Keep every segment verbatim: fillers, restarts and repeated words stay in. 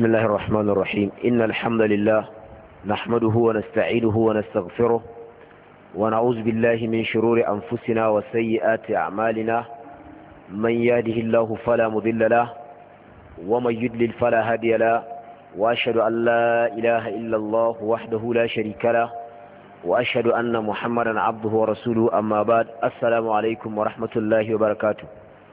بسم الله الرحمن الرحيم إن الحمد لله نحمده ونستعينه ونستغفره ونعوذ بالله من شرور أنفسنا وسيئات أعمالنا من يهده الله فلا مضل له ومن يضلل فلا هادي له وأشهد أن لا إله إلا الله وحده لا شريك له وأشهد أن محمدا عبده ورسوله أما بعد السلام عليكم ورحمة الله وبركاته.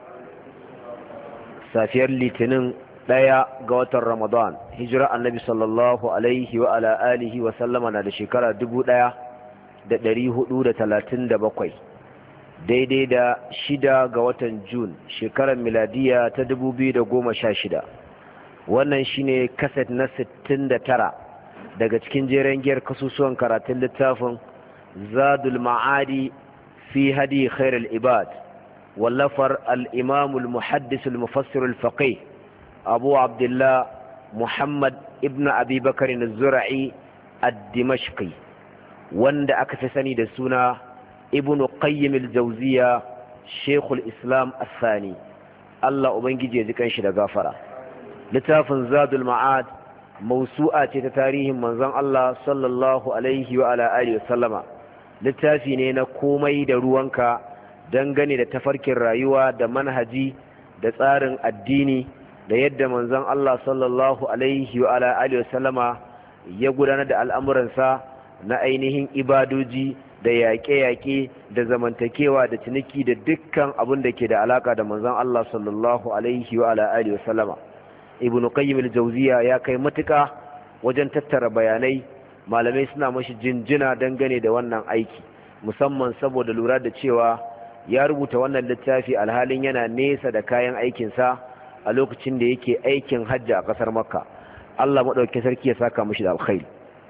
safiyar litinin ɗaya ga watan ramadan hijira annabi sallallahu alaihi wa ala alihi wa sallama na da shekara dubu ɗaya da ɗari hudu da talatin da bakwai daidai da shida ga watan jun shekarar miladiya ta dubu biyu da goma sha shida. Wannan shine kaset na sittin da tara daga cikin jeren giyar kasusuwan karatun littafin zadul ma'adi fi hadi khairul ibad wallafar al'imamul muhaddisul mufassirul faƙai abu abdullah muhammad ibn abubakar zura'i ad-dimashqi wanda aka fi sani da suna ibn qayyim al-jawziya shekul islam as-sani. Allah ubangiji ya ji kanshi da gafara. Littafin zadul ma'ad mausu'a ce ta tarihin manzon Allah sallallahu alaihi wa ala alihi wa sallama. Littafi ne na komai da ruwanka dangane da tafarkin rayuwa da manhaji da tsarin addini da yadda manzon Allah sallallahu alaihi wa ala alihi wasallama ya gudanar da al'amuransa na ainihin ibadoji da yaƙe-yaƙe da zamantakewa da ciniki da dukkan abin da ke da alaka da manzon Allah sallallahu alaihi wa ala alihi wasallama. Ibn Qayyim al-Jawziya ya kai matuƙa wajen tattara bayanai, malamai suna mashi jinjina dangane da wannan aiki, musamman saboda lura da cewa ya rubuta wannan littafi alhalin yana nesa da kayan aikinsa a lokacin da yake aikin hajji a ƙasar makka. Allah maɗauki sarki ya saka mashi da alkhairi.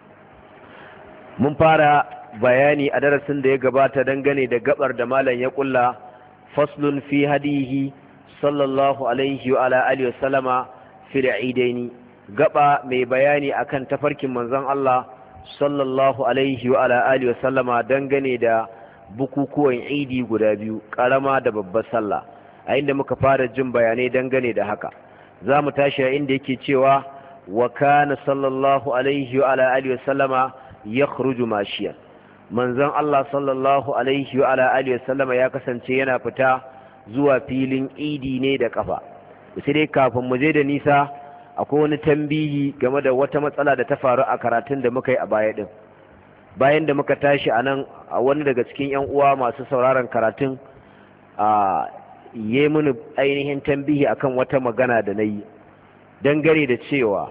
Mun fara bayani a darasin da ya gabata dangane da gabar da malam ya kulla faslun fi hadihi sallallahu alaihi wa ala alihi wa sallama fil idaini, gaba mai bayani akan tafarkin manzon Allah sallallahu alaihi wa ala alihi wa sallama dangane da bukukuwan idi guda biyu, karama da babbar sallah, a inda muka fara jin bayanai dangane da haka. Za mu tashi a inda yake cewa wa kana sallallahu alaihi wa ala alihi wasallama yakhruju mashiyan, manzon Allah sallallahu alaihi wa ala alihi wasallama ya kasance yana fita zuwa filin idi ne da kafa. Sai dai kafin mu je da nisa akwai wani tambihi game da wata matsala da ta faru a karatun da muka yi a baya din. Bayan da muka tashi a nan, a wani daga cikin 'yan uwa masu sauraron karatun a yi mini ainihin tambihi akan wata magana da na yi dangane da cewa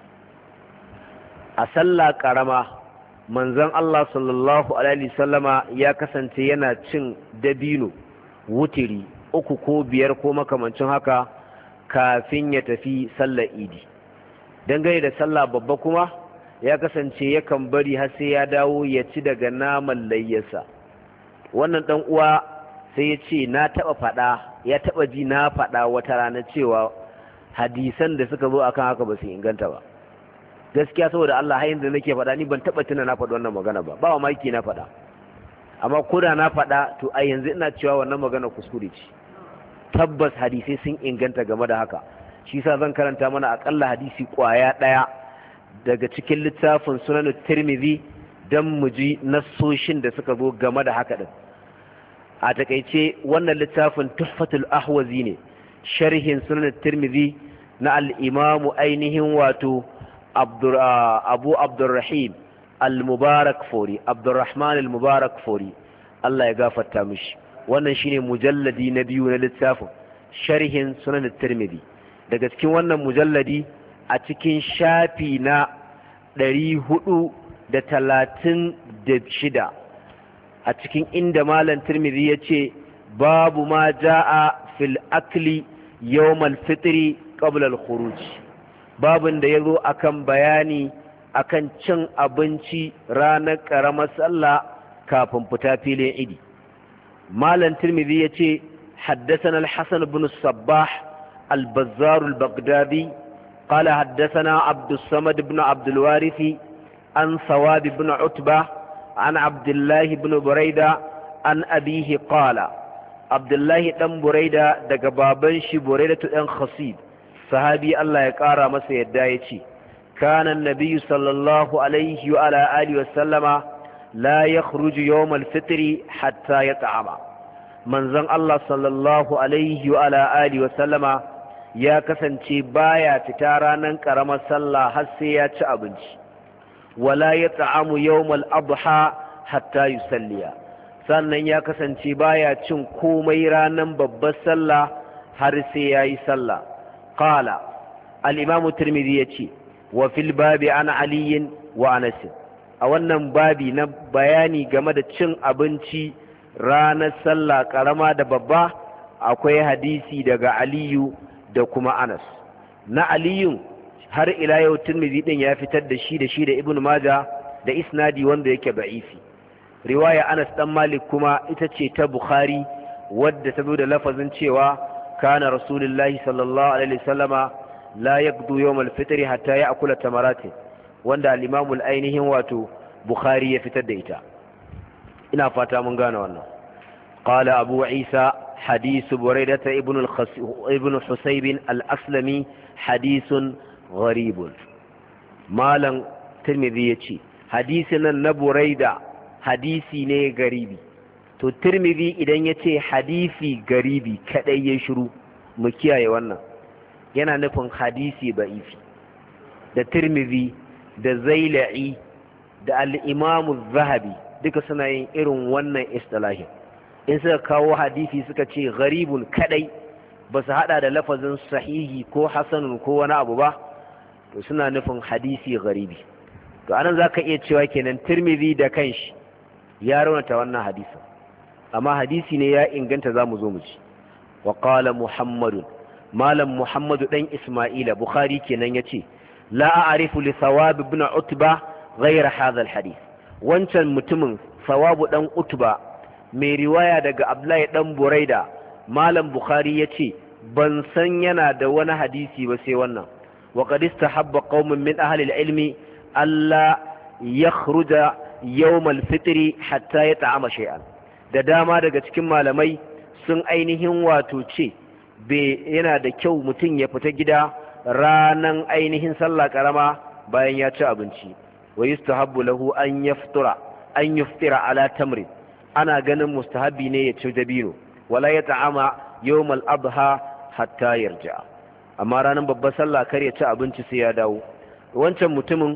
a sallah karama manzon Allah sallallahu alaihi sallama ya kasance yana cin dabino wutiri uku ko biyar ko makamancin haka kafin ya tafi sallar idi. Dangane da sallah babba kuma ya kasance yakan bari har sai ya dawo ya ci daga naman layyarsa. Wannan dan uwa sai ya ce na taba fada, ya taba ji na fada wata rana cewa hadisan da suka zo akan haka ba su inganta ba. Gaskiya saboda Allah har yanzu nake fada, ni ban taba tuna na faɗi wannan magana ba, ba maki na fada. Amma koda na fada to a yanzu ina cewa wannan magana kuskure ce. Tabbas hadisai sun inganta game da haka. Shi yasa zan karanta mana akalla hadisi kwaya daya daga cikin littafin sunan tirmidhi don mu ji nassoshin da suka zo game da haka din. A takaice wannan littafin tuhfatul ahwazi ne, sharhin sunan tirmidhi na al-imamu ainihin wato abu abdurrahim al-mubarak fori abdurrahman al-mubarak fori, Allah ya gafarta mishi. Wannan shine mujalladi na biyu na littafin sharhin sunan tirmidhi. Daga cikin wannan mujalladi a cikin shafi na ɗari hudu da talatin da shida a cikin inda malam tirmidhi ya ce babu ma ja'a fil akli yawmal fitri qabla al khuruj, babin da yazo akan bayani akan cin abinci ranar karamar sallah kafin fita filin idi. Malam tirmidhi ya ce haddathana al-hasan ibn as-sabbah al-bazzar al-baghdadi قال حدثنا عبد الصمد بن عبد الوارث عن ثواب بن عتبة عن عبد الله بن بريدة عن أبيه قال عبد الله بن بريدة دق بابن شي بريدة بن خصيب sahabi Allah ya ƙara masa yadda ya ce kana annabi sallallahu alaihi wa ala alihi wa sallama la yakhruju yawm al-fitr hatta yat'ama manzon Allah sallallahu alaihi wa ala alihi wa sallama ya kasance baya fita ranar karamar sallah har sai ya ci abinci wala yat'amu yawm al-adha hatta yusalliya sannan ya kasance baya cin komai ranar babbar sallah har sai yayi sallah qala al-imam at-tirmidhi yace wa fil babi an ali wa anas a wannan babi na bayani game da cin abinci ranar sallah karama da babba akwai hadisi daga aliyu da kuma anas na aliyu har ila yau tirmidhi din ya fitar da shi da shi da ibnu majah da isnadi wanda yake da'ifi riwaya anas dan malik kuma ita ce ta bukhari wadda ta zo da lafazin cewa kana rasulullahi sallallahu alaihi wasallama la yaqdu yawm al-fitr hatta ya'kula tamaratin wanda al-imam al-ainihin wato bukhari ya fitar da ita ina fata mun gane wannan qala abu isa hadith buraidah ibn ibn husayb al-aslami hadithun gharib malam tirmidhi yace hadisin nan na buraida hadisi ne garibi to tirmidhi idan yace hadisi garibi kadai ya shiru mu kiyaye wannan yana nufin hadisi ba'ifi da tirmidhi da zaila'i da al-imamu zahabi duka suna yin irin wannan istilahin in suka kawo hadisi suka ce gharibun kadai ba su hada da lafazin sahihi ko hasanun ko wani abu ba to suna nufin hadisi gharibi to anan zaka iya cewa kenan tirmidhi da kanshi ya raunata wannan hadisi amma hadisi ne ya inganta zamu zo mu ci wa qala muhammadun malam muhammadu dan isma'ila bukhari kenan yace la a'rifu li thawab ibn utba ghayra hadha alhadith wancan mutumin thawabu dan utba mai riwaya daga abdullahi dan buraida malam bukhari yace ban san yana da wani hadisi ba sai wannan wa qad istahabba qaumun min ahli alilmi alla yakhruja yawm alfitr hatta yata'ama shay'an da dama daga cikin malamai sun ainihin wato ce yana da kyau mutum ya fita gida ranan ainihin sallah karama bayan ya ci abinci wa yustahabbu lahu an yaftura an yuftira ala tamrin ana ganin mustahabi ne ya ci dabino wala ya ta'ama yawmal adha hatta yarja amma ranan babbar sallah kar ya ci abinci sai ya dawo wancan mutumin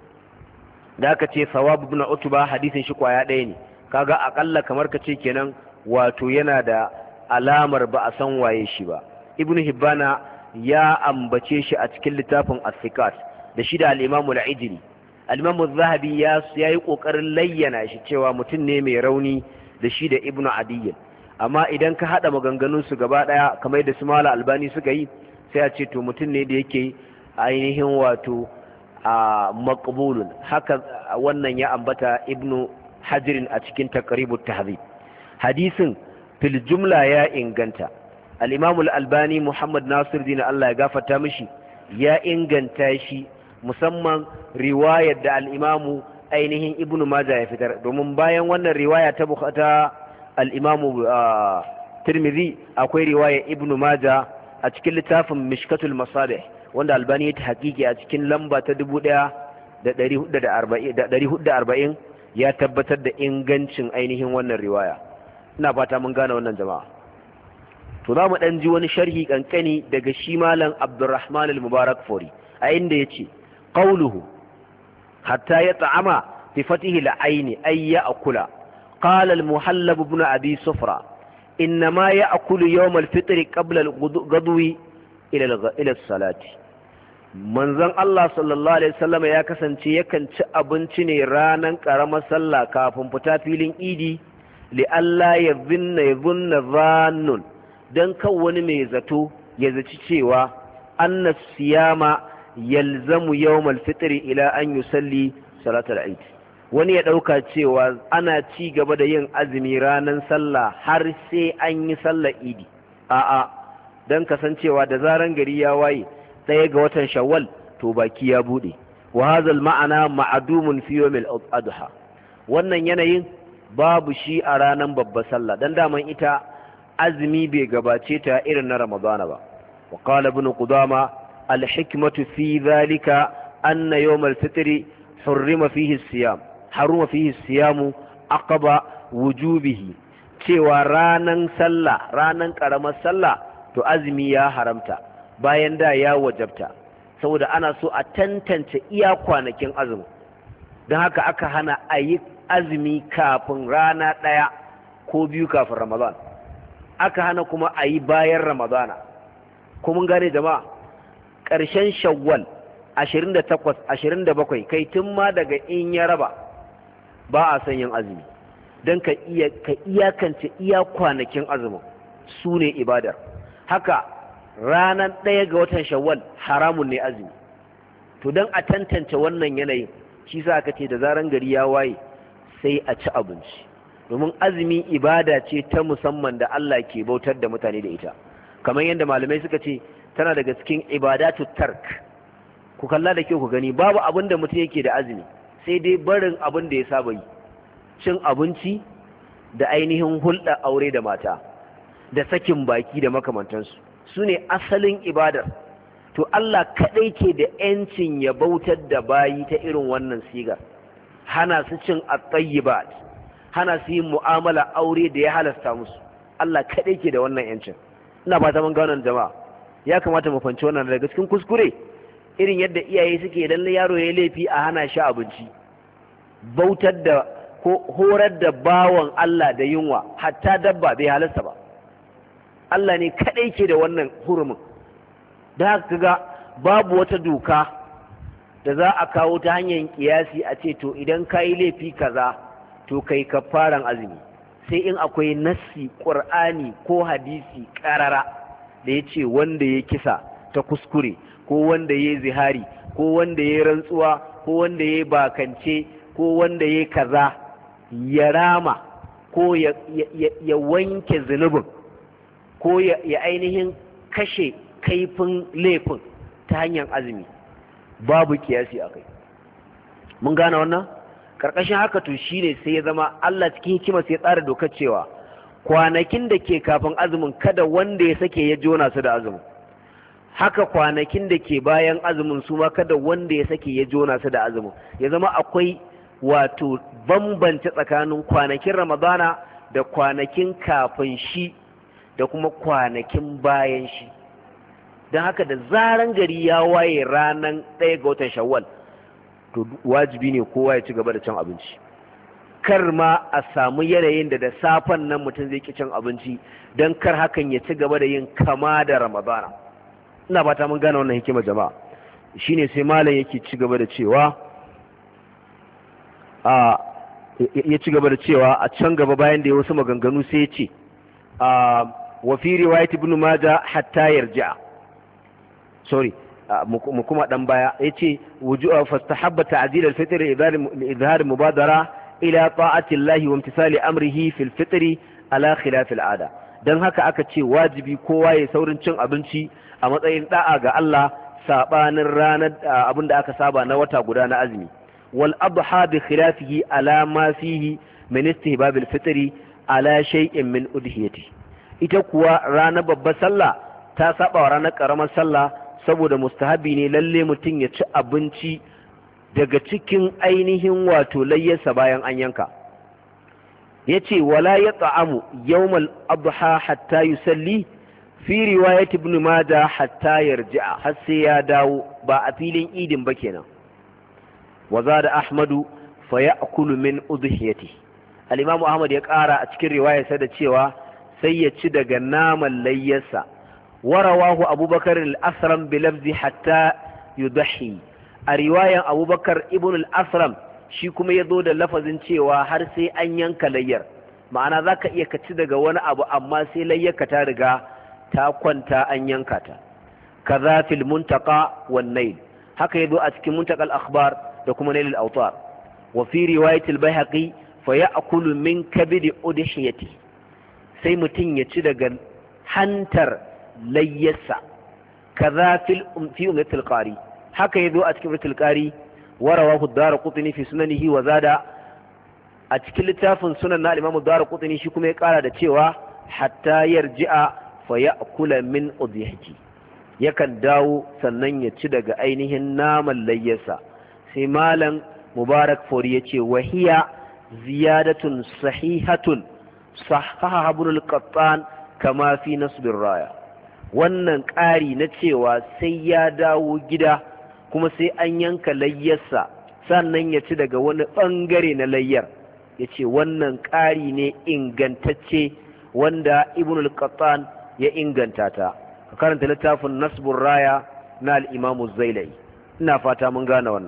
da aka ce sawab ibn utba hadisin shi kwaya ɗaya ne kaga akalla kamar ka ce kenan wato yana da alamar ba a san waye shi ba ibnu hibbana ya ambace shi a cikin littafin as-sikat da shi da al-imam al-ijli al-imam az-zahabi ya yayi kokarin layyana shi cewa mutum ne mai rauni da shi da ibnu adiyy amma idan ka hada maganganun su gaba daya kamar da su mala albani suka yi sai a ce to mutum ne da yake ainihin wato a maqbulun haka wannan ya ambata ibnu hajirin a cikin taqribut tahdhib hadisin fil jumla ya inganta al-imam al-albani muhammad nasiruddin Allah ya gafarta mishi ya inganta shi musamman riwayar da al-imam ainihin ibnu majah ya fitar domin bayan wannan riwaya ta bukhata al-imam tirmidhi akwai riwaya ibnu majah a cikin littafin mishkatul masabih wanda albani ya tahqiqi a cikin lamba ta dubu ɗaya da ɗari hudu da arba'in ya tabbatar da ingancin ainihin wannan riwaya ina fata mun gane wannan jama'a to za mu ɗan ji wani sharhi kankani daga shi malam abdurrahman al-mubarak fori a inda ya ce qawluhu hatta ya ta'ama bi fatihi al-aini ay ya'kula qala al-muhallab ibn abi sufra inma ya'kulu yawm al-fitr qabla al-ghadwi ila ila as-salati manzon Allah sallallahu alaihi wasallam ya kasance yakan ci abinci ne ranan karamar sallah kafin fita filin idi li'alla ya zinna ya zunna zannun don kan wani mai zato ya zaci cewa anna siyama yalzamu yawmal fitri ila an yusalli salatul eid wani ya dauka cewa ana ci gaba da yin azumi ranan sallah har sai an yi sallar idi a'a dan kasancewa da zaran gari ya waye ɗaya ga watan shawwal to baki ya bude wa hadha ma'ana ma'dumun fi yawmil adha wannan yanayin babu shi a ranar babbar sallah dan daman ita azumi bai gabace ta irin na ramadana ba wa qala ibn qudama al-hikmatu fi dhalika anna yawm al-fitr hurrima fihi as-siyam haruma fihi as-siyam aqaba wujubihi, cewa ranan sallah ranan karamar sallah to azumi ya haramta bayan da ya wajabta, saboda ana so a tantance iya kwanakin azumi, don haka aka hana a yi azumi kafin rana ɗaya ko biyu kafin ramadan, aka hana kuma a yi bayan ramadana. kuma gane jama'a, ƙarshen shawwal ashirin da takwas ashirin da bakwai kai tun ma daga in ya raba ba a son yin azumi, don ka iya ka iyakance iya kwanakin azumin su ne ibadar. haka ranar ɗaya ga watan shawwal haramun ne azumi. to don a tantance wannan yanayin shi sa aka ce da zaran gari ya waye sai a ci abinci, domin azumi ibada ce ta musamman da Allah ke bautar da mutane da ita, kamar yadda malamai suka ce tana daga cikin ibadatu tark. ku kalla da kyau ku gani, babu abin da mutum yake da azumi sai dai barin abin da ya saba yi, cin abinci da ainihin hulɗa aure da mata da sakin baki da makamantansu su ne asalin ibadar. to Allah kaɗai ke da ‘yancin ya bautar da bayi ta irin wannan sigar, hana su cin at-tayyibat, hana su yin mu'amala aure da ya halasta musu. Allah kaɗai ke da wannan ‘yancin. ina fata mun ga wannan jama'a, ya kamata mu fanci wannan daga cikin kuskure irin yadda iyaye suke idan yaro ya laifi a hana shi abinci, bautar da ko horar da bawan Allah da yunwa, hatta dabba bai halasta ba. Allah ne kadai ke da wannan hurumin. da haka ga babu wata doka da za a kawo ta hanyar kiyasi a ce to idan kayi laifi kaza to kai kafaran azumi, sai in akwai nassi Qur'ani ko hadisi karara da ya ce wanda ya kisa ta kuskure, ko wanda ya zihari, ko wanda ya rantsuwa, ko wanda ya bakance, ko wanda ya kaza ya rama, ko ya, ya, ya wanke zunubin, ko ya, ya ainihin kashe kaifin laifin ta hanyar azumi. babu kiyasi a kai. mun gane wannan? karkashin haka to shine sai ya zama Allah cikin hikima sai ya tsara dokar cewa kwanakin da ke kafin azumin kada wanda ya sake ya jona su da azumin, haka kwanakin da ke bayan azumin su ma kada wanda ya sake ya jona su da azumin. ya zama akwai wato bambance tsakanin kwanakin ramadana da kwanakin kafin shi da kuma kwanakin bayan shi. don haka da zaran gari ya waye ranar ɗaya ga watan shawwal to wajibi ne kowa ya ci gaba da cin abinci, kar ma a samu yanayin da da safen nan mutum zai ki cin abinci, don kar hakan ya ci gaba da yin kama da ramadana. ina fata mun gane wannan hikima jama'a. shine sai malam yake ci gaba da cewa a ya ci gaba da cewa a can gaba bayan da ya wasu maganganu sai ya ce a wa fi riwayat ibn majah hatta yarji'a, sorry mu kuma dan baya yace wuju'a fastahabba ta'dil al-fitr li idhar mubadara ila ta'ati Allah wa imtisali amrihi fil fitr ala khilaf al-'ada. dan haka aka ce wajibi kowa ya saurin cin abinci a matsayin da'a ga Allah sabanin ranar abinda aka saba na wata guda na azumi. wal adha bi khilafihi ala ma fihi min istihbab al-fitr ala shay'in min udhiyati. ita kuwa ranar babbar sallah ta saba wa ranar karamar sallah saboda mustahabi ne lalle mutum ya ci abinci daga cikin ainihin wato layyarsa bayan an yanka. yace wala ya ta'amu yawmal adha hatta yusalli, fi riwayat ibn majah hatta yarji'a, har sai ya dawo, ba a filin idin ba kenan. wa zada ahmadu fa ya'kulu min udhiyati, al-imam ahmad ya kara a cikin riwayarsa da cewa sai ya ci daga naman layyarsa. warawahu abubakar al-asram bi lafzi hatta yudhi, a riwayan abubakar ibn al-asram shi kuma ya zo da lafazin cewa har sai an yanka layyar, ma'ana za ka iya kaci daga wani abu amma sai layyarka ta riga ta kwanta an yanka ta. kaza fil muntaka wan nail, haka ya zo a cikin muntakal akhbar da kuma nail al-awtar. wa fi riwayat al-bayhaqi fa ya'kulu min kabidi udhiyati, sai mutum ya ci daga hantar layyarsa. kaza fil fi ummatil qari, haka ya zo a cikin ummatil qari. warawahu ad-darqutni fi sunanihi wa zada, a cikin littafin sunan na al-imam ad-darqutni shi kuma ya kara da cewa hatta yarji'a fa ya'kula min udhiyati, yakan dawo sannan ya ci daga ainihin naman layyarsa. sai malam mubarak fori yace wahiya ziyadatun sahihatun sahaha ibn al-qattan kama fi nasb raya wannan ƙari na cewa sai ya dawo gida kuma sai an yanka layyarsa sannan ya ci daga wani bangare na layyar, yace wannan ƙari ne ingantacce wanda ibn al-qattan ya inganta ta. ka karanta littafin nasbur raya na al-imam az-zailai, ina fata mun gane wannan.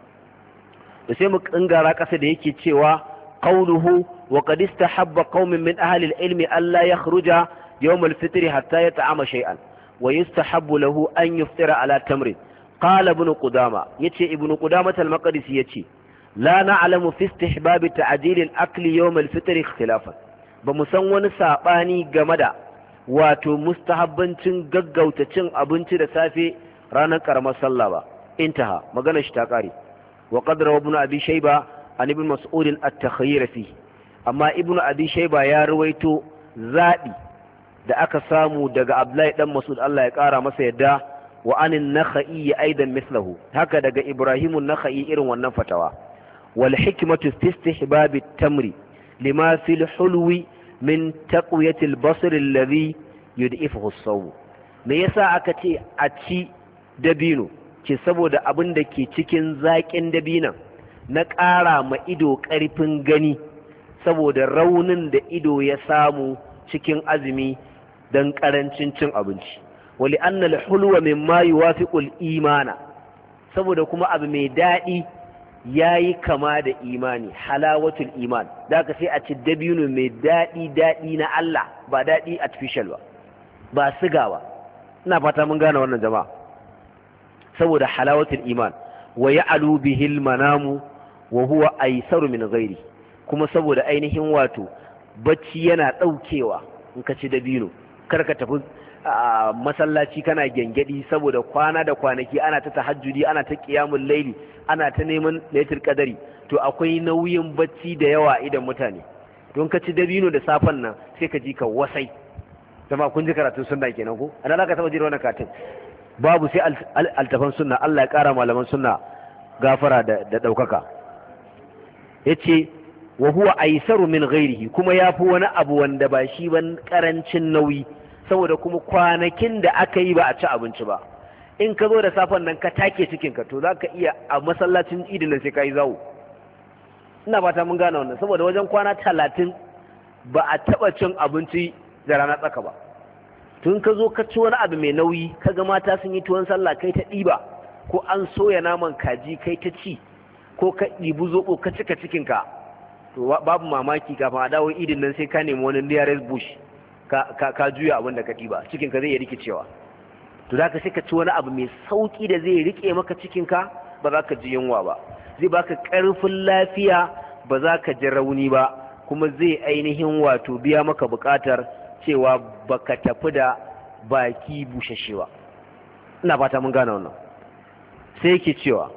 da sai mu kangara kasa da yake cewa qawluhu wa qad istahabba qaumin min ahli al-ilmi alla yakhruja yawm al-fitr hatta yata'ama shay'an wa yustahabbu lahu an yuftira ala tamrin. qala ibn qudama yace ibn qudama al-maqdisi yace la na'lamu fi istihbab ta'jil al-akl yawm al-fitr ikhtilafan, ba mu san wani sabani game da wato mustahabbancin gaggauta cin abinci da safe ranar karamar sallah ba. intaha magana shi ta kare. wa qad rawa ibn abi shayba an ibn mas'ud at-takhayyur fi, amma ibn abi shayba ya ruwaito zabi da aka samu daga abdullahi dan mas'ud Allah ya kara masa yadda, wa anin nakhai aidan mithluhu, haka daga ibrahimun nakhai irin wannan fatawa. wal hikmatu fi istihbab at-tamri lima fil hulwi min taqwiyati al-basr alladhi yud'ifuhu as-saw. me yasa aka ce a ci dabino? ce saboda abin da ke cikin zaƙin dabinan na ƙara ma ido ƙarfin gani, saboda raunin da ido ya samu cikin azumi don ƙarancin cin abinci. wali annal hulwa mimma yuwafiqul imana, saboda kuma abu mai daɗi yayi kama da imani, halawatul iman. da ka sai a ci dabino mai daɗi daɗi na Allah, ba daɗi artificial ba, ba siga ba. ina fata mun gane wannan jama'a. saboda halawatul iman. wa ya'lu bihil manamu wa huwa aysaru min ghairi, kuma saboda ainihin wato bacci yana daukewa in ka ci dabino. kar ka tafi masallaci kana gengedi saboda kwana da kwanaki ana ta tahajjudi, ana ta qiyamul laili, ana ta neman lailatul qadari, to akwai nauyin bacci da yawa idan mutane. don ka ci dabino da safan nan sai ka ji ka wasai. jama'a kun ji karatun sunna kenan ko? ana za ka taba jira wannan katin babu sai altafan sunna. Allah ya kara malaman sunna gafara da daukaka. yace wa huwa aisaru min ghairihi, kuma yafi wani abu wanda ba shi ban karancin nauyi, saboda kuma kwanakin da aka yi ba a ci abinci ba. in ka zo da safan nan ka take cikin ka, to zaka iya a masallacin idin nan sai kai zawo. ina fata mun gane wannan, saboda wajen kwana talatin ba a taba cin abinci da rana tsaka ba. tun ka zo ka ci wani abu mai nauyi, kaga mata sun yi tuwon sallah kai ta ɗiba, ko an soya naman kaji kai ta ci, ko ka ɗibi zoɓo ka cika cikinka, to babu mamaki kafin a dawo idin nan sai ka nemi wani nearest bush ka, ka, ka juya abin da ka ɗiba, cikinka zai iya rikicewa. to za ka sai ka ci wani abu mai sauƙi da zai riƙe maka cikinka, ba za ka ji yunwa ba, zai baka ƙarfin lafiya, ba za ka ji rauni ba, kuma zai ainihin wato biya maka buƙatar cewa baka tafi da baki bushashewa. ina fata mun gane wannan. sai yake cewa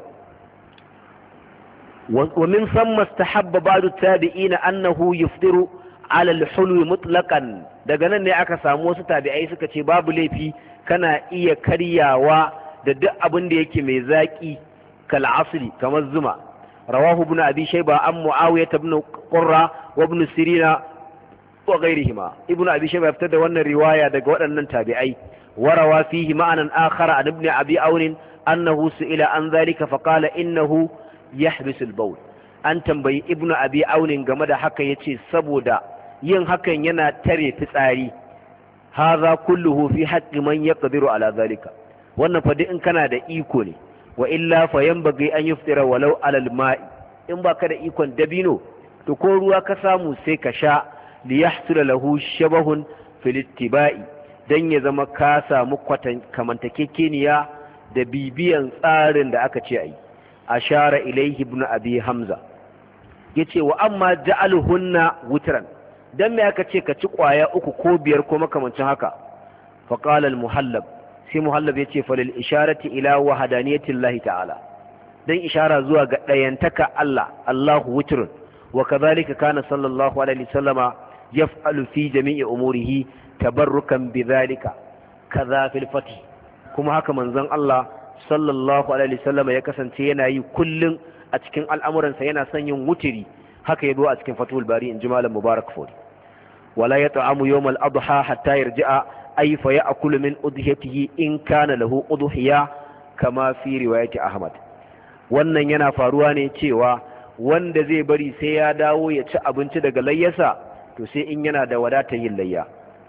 wa min thumma istahabba ba'du tabi'ina annahu yuftiru ala al-hulwi mutlaqan. daga nan ne aka samu wasu tabi'ai suka ce babu laifi kana iya karyawa da duk abin da yake mai zaki, kal asli kamar zuma. rawahu ibn abi shayba an muawiyah ibn qurra wa ibn sirina wa ghairihima. ibn abi shayba ya fitar da wannan riwaya daga waɗannan tabi'ai. warawa fihi ma'anan akhara an ibn abi aun annahu su'ila an dhalika fa qala innahu yahbisu al-bawl. an tambayi ibn abi aun game da haka yace saboda yin hakan yana tare fitsari. hadha kulluhu fi haqqi man yaqdiru ala dhalika. wannan fa in kana da iko ne, wa illa fa yanbaghi an yuftira walau ala al-ma'i. in baka da ikon dabino to ko ruwa ka samu sai ka sha, li yahsula lahu shabahun fil ittiba'i, dan ya zama ka samu kwatan kamantakekeniya da bibiyan tsarin da aka ce ayi. ashara ilayhi ibn abi hamza, yace wa amma ja'aluhunna wutran, dan me aka ce ka ci kwaya uku ko biyar ko makamancin haka. fa qala al muhallab, sai muhallab yace fa lil isharati ila wahdaniyati llahi ta'ala, dan ishara zuwa ga dayantaka Allah, Allahu wutrun. wa kadhalika kana sallallahu alaihi wasallama yaf'alu fi jami'i umurihi tabarrukan bidhalika kaza fil fath. kuma haka manzon Allah sallallahu alaihi wasallam ya kasance yana yi kullun a cikin al'amuransa yana son yin wutiri, haka yazo a cikin Fathul Bari in ji Malam Mubarak Fori. wala yat'amu yawm al-adha hatta yarji'a ay fa ya'kulu min udhiyatihi in kana lahu udhiya kama fi riwayati Ahmad. Wannan yana faruwa ne cewa wanda zai bari sai ya dawo ya ci abinci daga layyarsa to sai in yana da wadatar yin layya.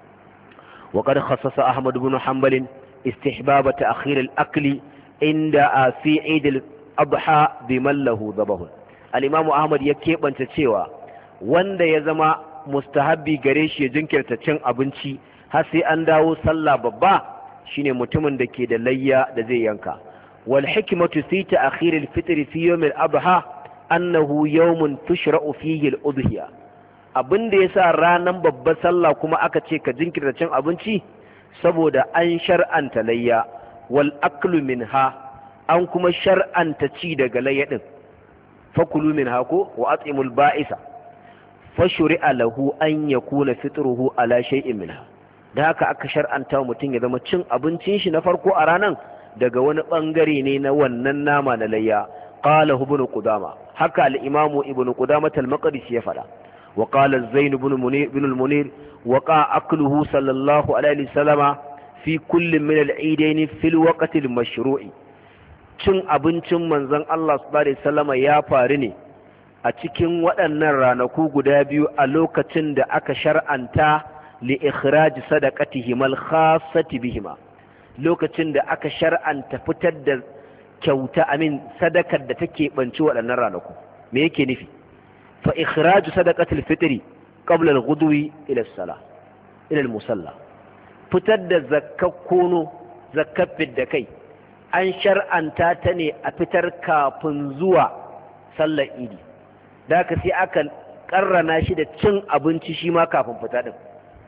wa qad khassasa Ahmad ibn Hanbal istihbab ta'khir al-akli inda fi Eid al-Adha biman lahu dhabah. Al-Imam Ahmad ya kebanta cewa wanda ya zama mustahabbi gare shi ya jinkirta cin abinci har sai an dawo sallah babba shine mutumin da ke da layya da zai yanka. wal hikmatu fi ta'khir al-fitr fi yawm al-adha annahu yawmun tushra'u fihi al-udhiya. Abinda yasa ranan babbar sallah kuma aka ce ka jinkirta cin abinci saboda an shar'anta layya, wal aklu minha, an kuma shar'anta ci daga layya din. fakulu minha ko wa at'imul ba'isa fashuri'a lahu an yakuna fitruhu ala shay'in minha. da haka aka shar'anta mutum ya zama cin abincin shi na farko a ranan daga wani bangare ne na wannan nama na layya. qala ibn qudama, haka al-imamu ibn qudama al-maqdisi ya fada. wa qala az-zain ibn munir ibn al-munir waqa akluhu sallallahu alaihi wasallama fi kulli min al-eidain fi al-waqti al-mashru'i. cin abincin manzon Allah sallallahu alaihi wasallama ya faru ne a cikin waɗannan ranaku guda biyu a lokacin da aka shar'anta li ikhraj sadaqatihim al-khassati bihima, lokacin da aka shar'anta fitar da kyauta amin sadakar da take banci waɗannan ranaku. Me yake nufi? fa ikhraj sadaqatil fitri qabla al-ghudwi ila as-salah ila al-musalla, fitar da zakkar kono, zakkar da kai an shar'anta ta ne a fitar kafin zuwa sallar idi. da haka sai aka karrana shi da cin abinci shi ma kafin fita din.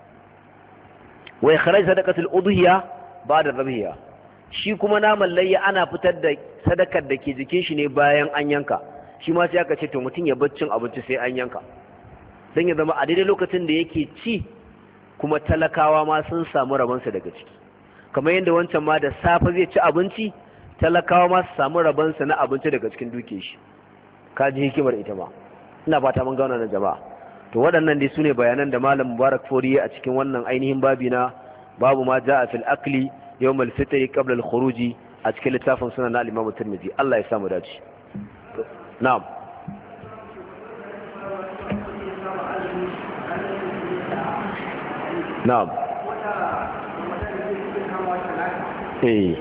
wa ikhraj sadaqatul udhiya ba'da dhabhiha, shi kuma naman layya ana fitar da sadakar da ke jikin shi ne bayan an yanka, shi ma sai aka ce to mutum ya bar cin abinci sai an yanka, dan ya zama a daidai lokacin da yake ci kuma talakawa ma sun samu rabansa daga ciki. kamar yadda wancan ma da safe zai ci abinci, talakawa ma su samu rabansa na abinci daga cikin duke shi. ka ji hikimar ita ma, ina fata mun gauna na jama'a. to waɗannan dai sune bayanan da Malam Mubarak Fori a cikin wannan ainihin babi na babu ma ja'a fil akli yawm al-fitr qabla al-khuruj a cikin littafin sunan na al-Imam Tirmidhi. Allah ya samu dace. na'am na'am eh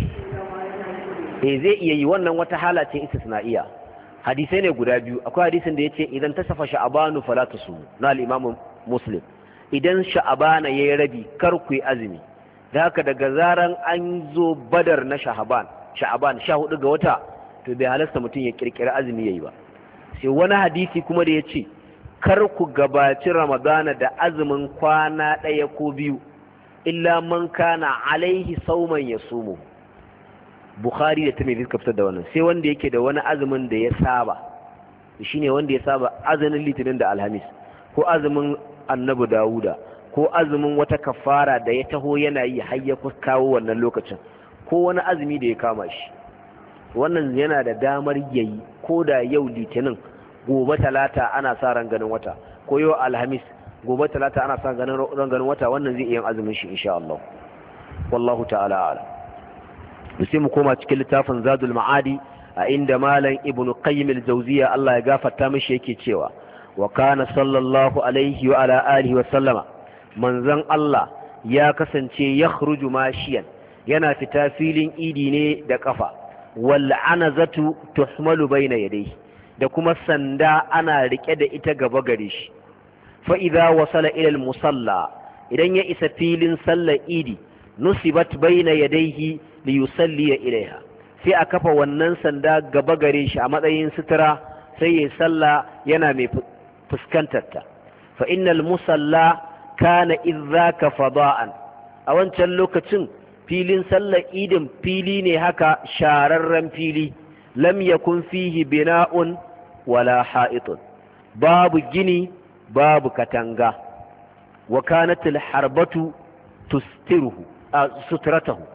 eh zai iya yi, wannan wata hala ce istisna'iya. hadisai ne guda biyu, akwai hadisin da yace idan tasafa sha'abanu fala tasum na al-Imam Muslim, idan sha'abana yayi rabi kar ku yi azumi. da haka daga zaran an zo badar na sha'aban sha'aban sha hudu ga wata to bai halasta mutum ya kirkira azumi yayi ba. sai wani hadisi kuma da yace kar ku gabaci ramadana da azumin kwana ɗaya ko biyu illa man kana alaihi sauman yasumu. Bukhari da Tirmidhi suka fitar da wannan. sai wanda yake da wani azumin da ya saba, shine wanda ya saba azumin litinin da alhamis, ko azumin annabi Dawuda, ko azumin wata kafara da ya taho yana yi har ya kawo wannan lokacin, ko wani azumi da ya kama shi. wannan yana da damar yayi ko da yau litinin, gobe talata ana sa ran ganin wata, ko yau alhamis gobe talata ana sa ganin ran ganin wata, wannan zai iya azumin shi insha Allah. wallahu ta'ala a'lam. sai mu koma cikin littafin Zadul Ma'adi a inda Malam Ibn Qayyim al-Jawziyya Allah ya gafarta mishi yake cewa wa kana sallallahu alaihi wa ala alihi wa sallama, manzon Allah ya kasance yakhruju mashiyan, yana fita filin idi ne da kafa, wal anazatu tuhmalu bayna yadayhi, da kuma sanda ana rike da ita gaba gare shi. fa idza wasala ila al-musalla, idan ya isa filin sallar idi, nusibat bayna yadayhi li yusalli ilaiha, sai a kafa wannan sanda gaba gare shi a matsayin sutura, sai ya salla yana mai fuskantar ta. fa innal musalla kana idzaka fada'an, a wancan lokacin filin sallar idin fili ne haka shararren fili, lam yakun fihi bina'un wala ha'itun, babu gini babu katanga. wa kanatil harbatu tustiruhu sutratahu,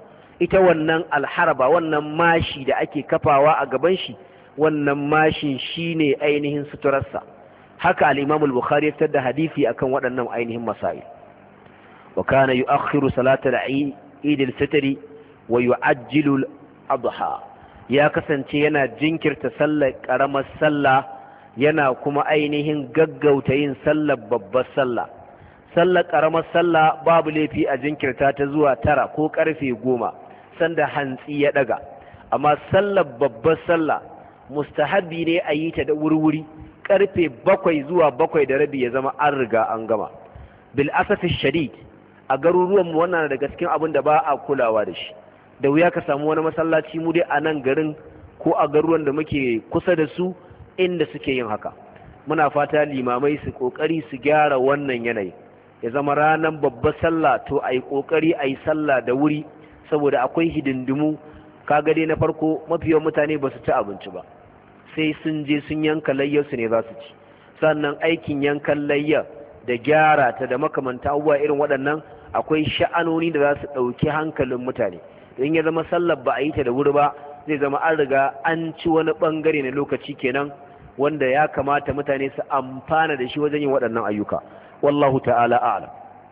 ita wannan alharba wannan mashi da ake kafawa a gaban shi wannan mashin shine ainihin suturarsa. haka al-Imam al-Bukhari ya fitar da hadisi akan waɗannan ainihin masail. wa kana yu'akhiru salatal Eid al-Fitr wa yu'ajjilu al-Adha, ya kasance yana jinkirta sallar karamar sallah yana kuma ainihin gaggauta yin sallar babbar sallah. sallar karamar sallah babu laifi a jinkirta ta zuwa tara ko karfe goma sanda hantsi ya daga, amma sallar babbar sallah mustahabi ne a yi ta da wurwuri karfe bakwai zuwa bakwai da rabi ya zama an riga an gama. bil asafi shadid a garuruwan mu wannan daga cikin abin da ba a kulawa da shi, da wuya ka samu wani masallaci mu dai a nan garin ko a garuruwan da muke kusa da su inda suke yin haka. muna fata limamai su kokari su gyara wannan yanayi, ya zama ranar babbar sallah to ayi kokari ayi sallah da wuri, saboda akwai hidindimu. kaga dai na farko mafiyan mutane ba su ci abinci ba, sai sun je sun yanka layyarsu ne za su ci. sannan aikin yankan layya da gyara ta da makamanta abubuwa irin waɗannan akwai sha'anoni da za su ɗauki hankalin mutane. in ya zama sallar ba a yi ta da wuri ba zai zama an riga an ci wani ɓangare na lokaci kenan wanda ya kamata mutane su amfana da shi wajen yin waɗannan ayyuka. wallahu ta'ala a'lam.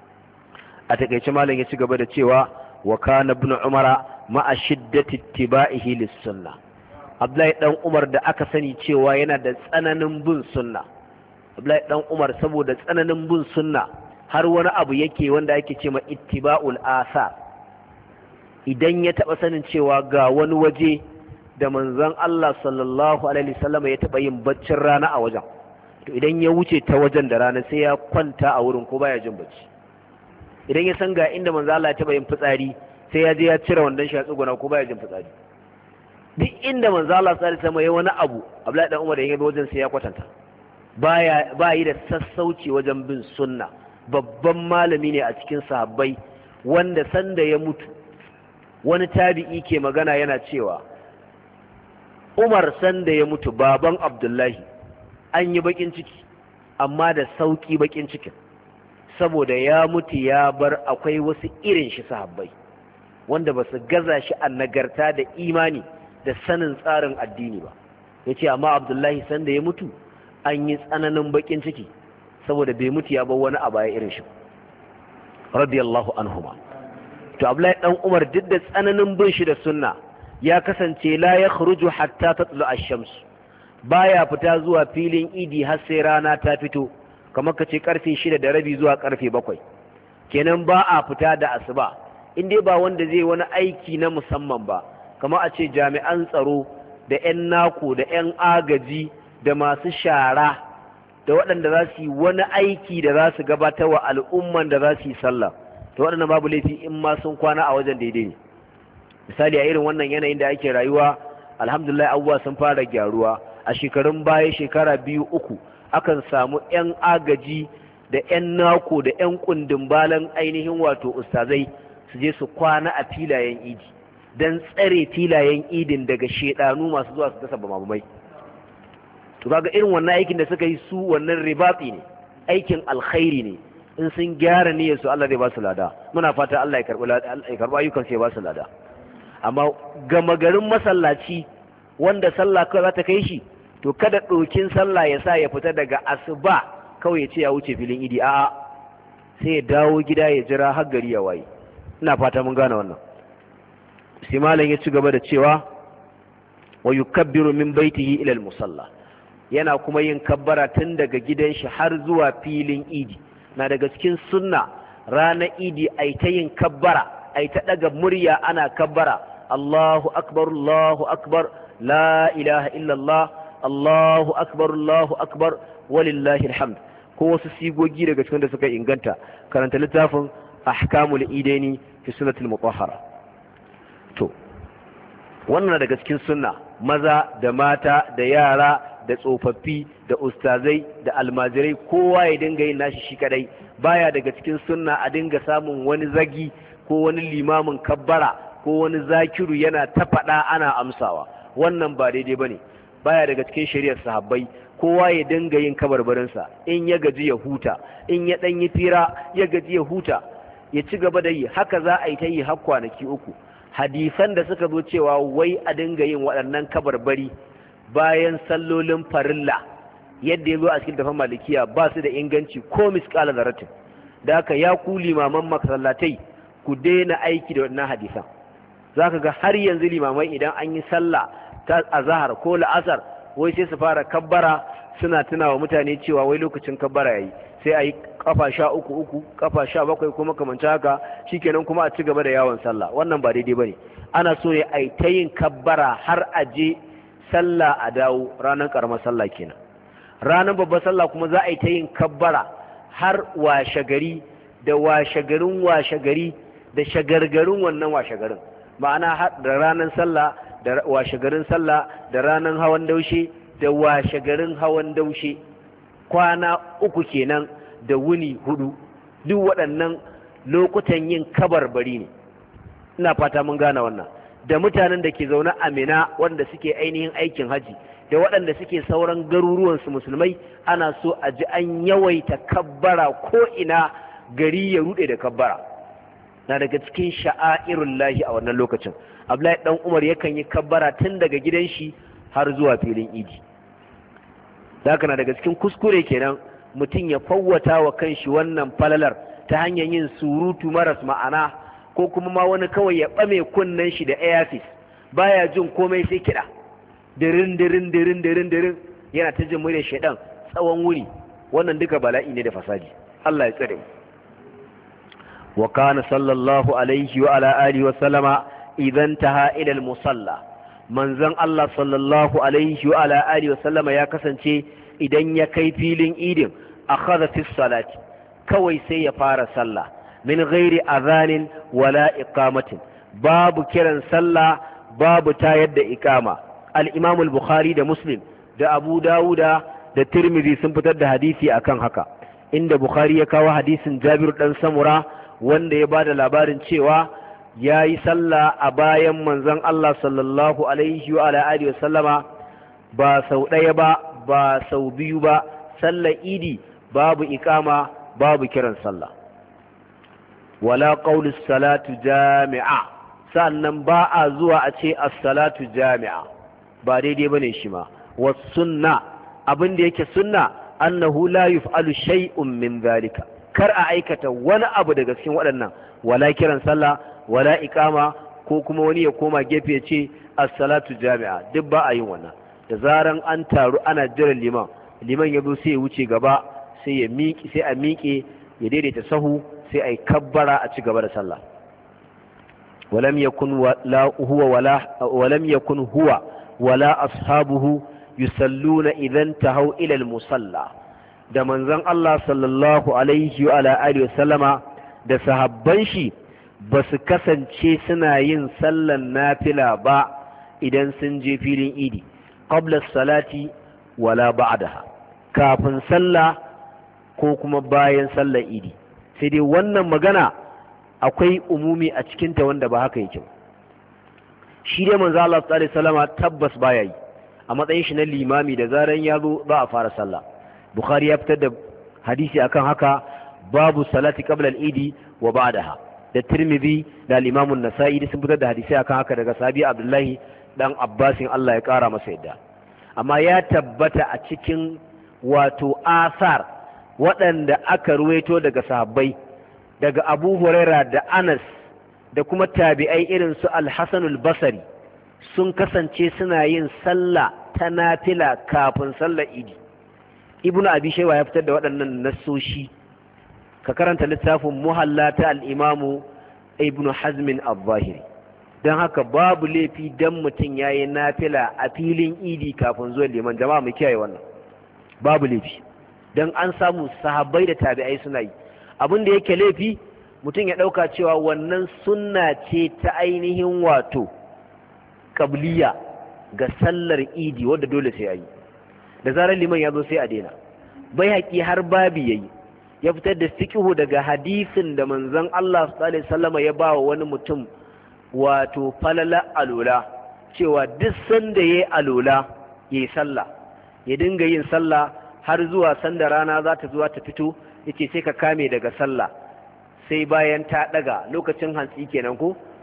a takaice malam ya ci gaba da cewa wa kana ibn umara ma'a shiddati ittiba'ihi lis-sunnah. Abdullahi dan Umar da aka sani cewa yana da tsananin bin sunna. Abdullahi dan Umar saboda tsananin bin sunna har wani abu yake wanda ake cewa ittiba'ul asar. Idan ya taba sanin cewa ga wani waje da manzon Allah sallallahu alaihi wasallam ya taba yin baccin rana a wajen, to idan ya wuce ta wajen da rana sai ya kwanta a wurin ko baya jin bacci. Idan ya san ga inda manzon Allah ya taba yin fitsari sai ya je ya cire wandon shi a tsuguna ko baya jin fitsari. Duk inda manzo Allah sallallahu alaihi wasallam ya wani abu Abdullahi dan Umar da yake wajen sai ya kwatanta. Baya ba yi da sassauci wajen bin sunna. Babban malami ne a cikin sahabbai wanda sanda ya mutu wani tabi'i ke magana yana cewa Umar sanda ya mutu baban Abdullahi an yi bakin ciki amma da sauki bakin cikin, saboda ya mutu ya bar akwai wasu irin shi sahabbai wanda ba su gaza shi a nagarta da imani da sanin tsarin addini ba. ya ce amma Abdullahi sanda ya mutu an yi tsananin bakin ciki saboda bai mutu ya bar wani a baya irin shi radiyallahu anhuma. to Abdullahi dan Umar duk da tsananin bin shi da sunna ya kasance la ya khuruju hatta tatlu ash-shams, baya fita zuwa filin idi har sai rana ta fito, kamar kace karfe shida da rabi zuwa karfe bakwai. kenan ba a fita da asuba in dai ba wanda zai wani aiki na musamman ba, kamar a ce jami'an tsaro da 'yan naku da 'yan agaji da masu shara da waɗanda za su yi wani aiki da za su gabatar wa al'umman da za su yi sallah, to waɗannan babu laifi in ma sun kwana a wajen daidai ne. misali a irin wannan yanayin da ake rayuwa alhamdulillah abubuwa sun fara gyaruwa. a shekarun baya shekara biyu uku akan samu 'yan agaji da 'yan nako da 'yan kundin balan ainihin wato ustazai su je su kwana a filayen idi don tsare filayen idin daga shedanu masu zuwa su dasa bamamai. to kaga irin wannan aikin da suka yi su wannan ribati ne, aikin alkhairi ne. in sun gyara niyyar su Allah zai ba su lada. muna fata Allah ya karbi ya karbi ayyukan su ya ba su lada. amma gama garin masallaci wanda sallah kawai za ta kai shi, to kada dokin sallah ya sa ya fita daga asuba kawai ya ce ya wuce filin idi, a'a sai ya dawo gida ya jira har gari ya waye. ina fata mun gane wannan. sai malam ya ci gaba da cewa wa yukabbiru min baitihi ila al-musalla, yana kuma yin kabbara tun daga gidan shi har zuwa filin idi. na daga cikin sunna ranar idi ai ta yin kabbara, ai ta daga murya ana kabbara, Allahu akbar Allahu akbar la ilaha illallah Allahu akbar Allahu akbar walillahi alhamd. ko wasu sigogi daga cikin da suka inganta, karanta littafin ahkamul idaini fi sunnatul mutahhara. to wannan daga cikin sunna, maza da mata da yara da tsofaffi da ustazai da almajirai kowa ya dinga yin nashi shi kadai. baya daga cikin sunna a dinga samun wani zagi ko wani limamin kabbara ko wani zakiru yana ta faɗa ana amsawa, wannan ba daidai bane. baya daga cikin shari'ar sahabbai kowa ya dinga yin kabarbarinsa, in ya gaji ya huta, in ya ɗan yi fira ya gaji ya huta, ya ci gaba da yi. haka za a yi ta yi har kwanaki uku. hadisan da suka zo cewa wai a dinga yin waɗannan kabarbari bayan sallolin farilla yadda ya zo a cikin tafan malikiya ba su da inganci ko misƙala zaratin. Da haka ya ku limaman masallatai ku daina aiki da waɗannan hadisan. Za ka ga har yanzu limamai idan an yi sallah ta azahar ko la'asar wai sai su fara kabbara suna tunawa mutane cewa wai lokacin kabbara yayi, sai a yi kafa sha uku uku kafa sha bakwai kuma kamanci haka shikenan kuma a ci gaba da yawon sallah. Wannan ba daidai bane. Ana so ne a yi ta yin kabbara har a je sallah a dawo ranar karamar sallah kenan. Ranar babbar sallah kuma za a yi ta yin kabbara har washe gari da washe garin washe gari da shagargarin wannan washe garin, ma'ana da ranar sallah da washe garin sallah da ranar hawan daushe da washe garin hawan daushe, kwana uku kenan da wuni hudu. Duk waɗannan lokutan yin kabarbari ne. Ina fata mun gane wannan. Da mutanen da ke zaune a Mina wanda suke ainihin aikin haji da waɗanda suke sauran garuruwansu musulmai, ana so a ji an yawaita kabbara ko ina gari ya rude da kabbara. Na daga cikin sha'airun lahi a wannan lokacin. Abdullahi dan Umar yakan yi kabbara tun daga gidan shi har zuwa filin idi. Haka na daga cikin kuskure kenan mutum ya fawwata wa kanshi wannan falalar ta hanyar yin surutu maras ma'ana, ko kuma ma wani kawai ya ɓame kunnen shi da earpiece baya jin komai sai kiɗa dirin dirin dirin dirin dirin yana ta jin muryar shaidan tsawon wuri. Wannan duka bala'i ne da fasadi. Allah ya tsare mu. wa kana sallallahu alaihi wa ala alihi wa sallama idan taha ila al-musalla, manzon Allah sallallahu alaihi wa ala alihi wa sallama ya kasance idan ya kai filin idin akhadha fi salati, kawai sai ya fara sallah min ghairi adhanin wala iqamatin, babu kiran sallah babu tayar da iqama. al-imam al-bukhari da muslim da abu dawuda da tirmidhi sun fitar da hadisi akan haka, inda bukhari ya kawo hadisin jabir dan samura wanda ya bada labarin cewa yayi sallah a bayan manzon Allah sallallahu alaihi wa alihi wa sallama ba sau daya ba ba sau biyu ba, sallar idi babu iqama babu kiran sallah. Wala qaulus salatu jami'a, sannan ba a zuwa a ce as-salatu jami'a, ba daidai bane shi ma. Was sunna, abin da yake sunna annahu la yuf'alu shay'un min zalika, kar a aikata wani abu daga cikin waɗannan, wala kiran sallah wala iqama, ko kuma wani ya koma gefe ya ce as-salatu jami'a, duk ba a yin wannan. Da zaran an taru ana jiran liman, liman ya zo sai ya wuce gaba, sai ya miƙe sai a miƙe ya daidaita sahu, sai a yi kabbara a ci gaba da sallah. walam yakun wala huwa wala walam yakun huwa wala ashabuhu yusalluna idan tahaw ila al-musalla, da manzon Allah sallallahu alaihi wa ala alihi wasallama da sahabban shi ba su kasance suna yin sallan nafila ba idan sun je filin idi, qabla salati wala ba'daha, kafin sallah ko kuma bayan sallar idi. Sai dai wannan magana akwai umumi a cikinta wanda ba haka yake. Shi dai manzo Allah sallallahu alaihi wasallama tabbas baya yi a matsayin shi na limami, da zaran ya zo za a fara sallah. Bukhari ya fitar da hadisi akan haka, babu salati qabla al-idi wa ba'daha, da Tirmidhi da al-Imam an-Nasa'i sun fitar da hadisi akan haka daga sahabi Abdullahi dan Abbasin Allah ya kara masa yadda. Amma ya tabbata a cikin wato asar waɗanda aka ruwaito daga sahabbai, daga Abu Huraira da Anas da kuma tabi'ai irin su Al-Hasan al-Basri, sun kasance suna yin sallah ta nafila kafin sallar idi. Ibn Abi Shayba ya fitar da waɗannan nassoshi. Ka karanta littafin Muhalla ta al-Imam Ibn Hazm al-Zahiri. Don haka babu laifi dan mutum yayi nafila a filin idi kafin zuwa liman. Jama'a mu kiyaye wannan, babu laifi dan an samu sahabbai da tabi'ai suna yi. Abin da yake laifi mutum ya ɗauka cewa wannan sunna ce ta ainihin wato qabliya ga sallar idi wadda dole sai ayi, da zarar liman ya zo sai a daina. Bai haƙi har babi yayi ya fitar da fiqhu daga hadisin da manzon Allah sallallahu alaihi wasallam ya ba wa wani mutum wato falala alula, cewa duk sanda yayi alula yayi sallah, ya dinga yin sallah har zuwa sanda rana za ta zuwa ta fito, yace sai ka kame daga sallah sai bayan ta daga lokacin hantsi kenan ko,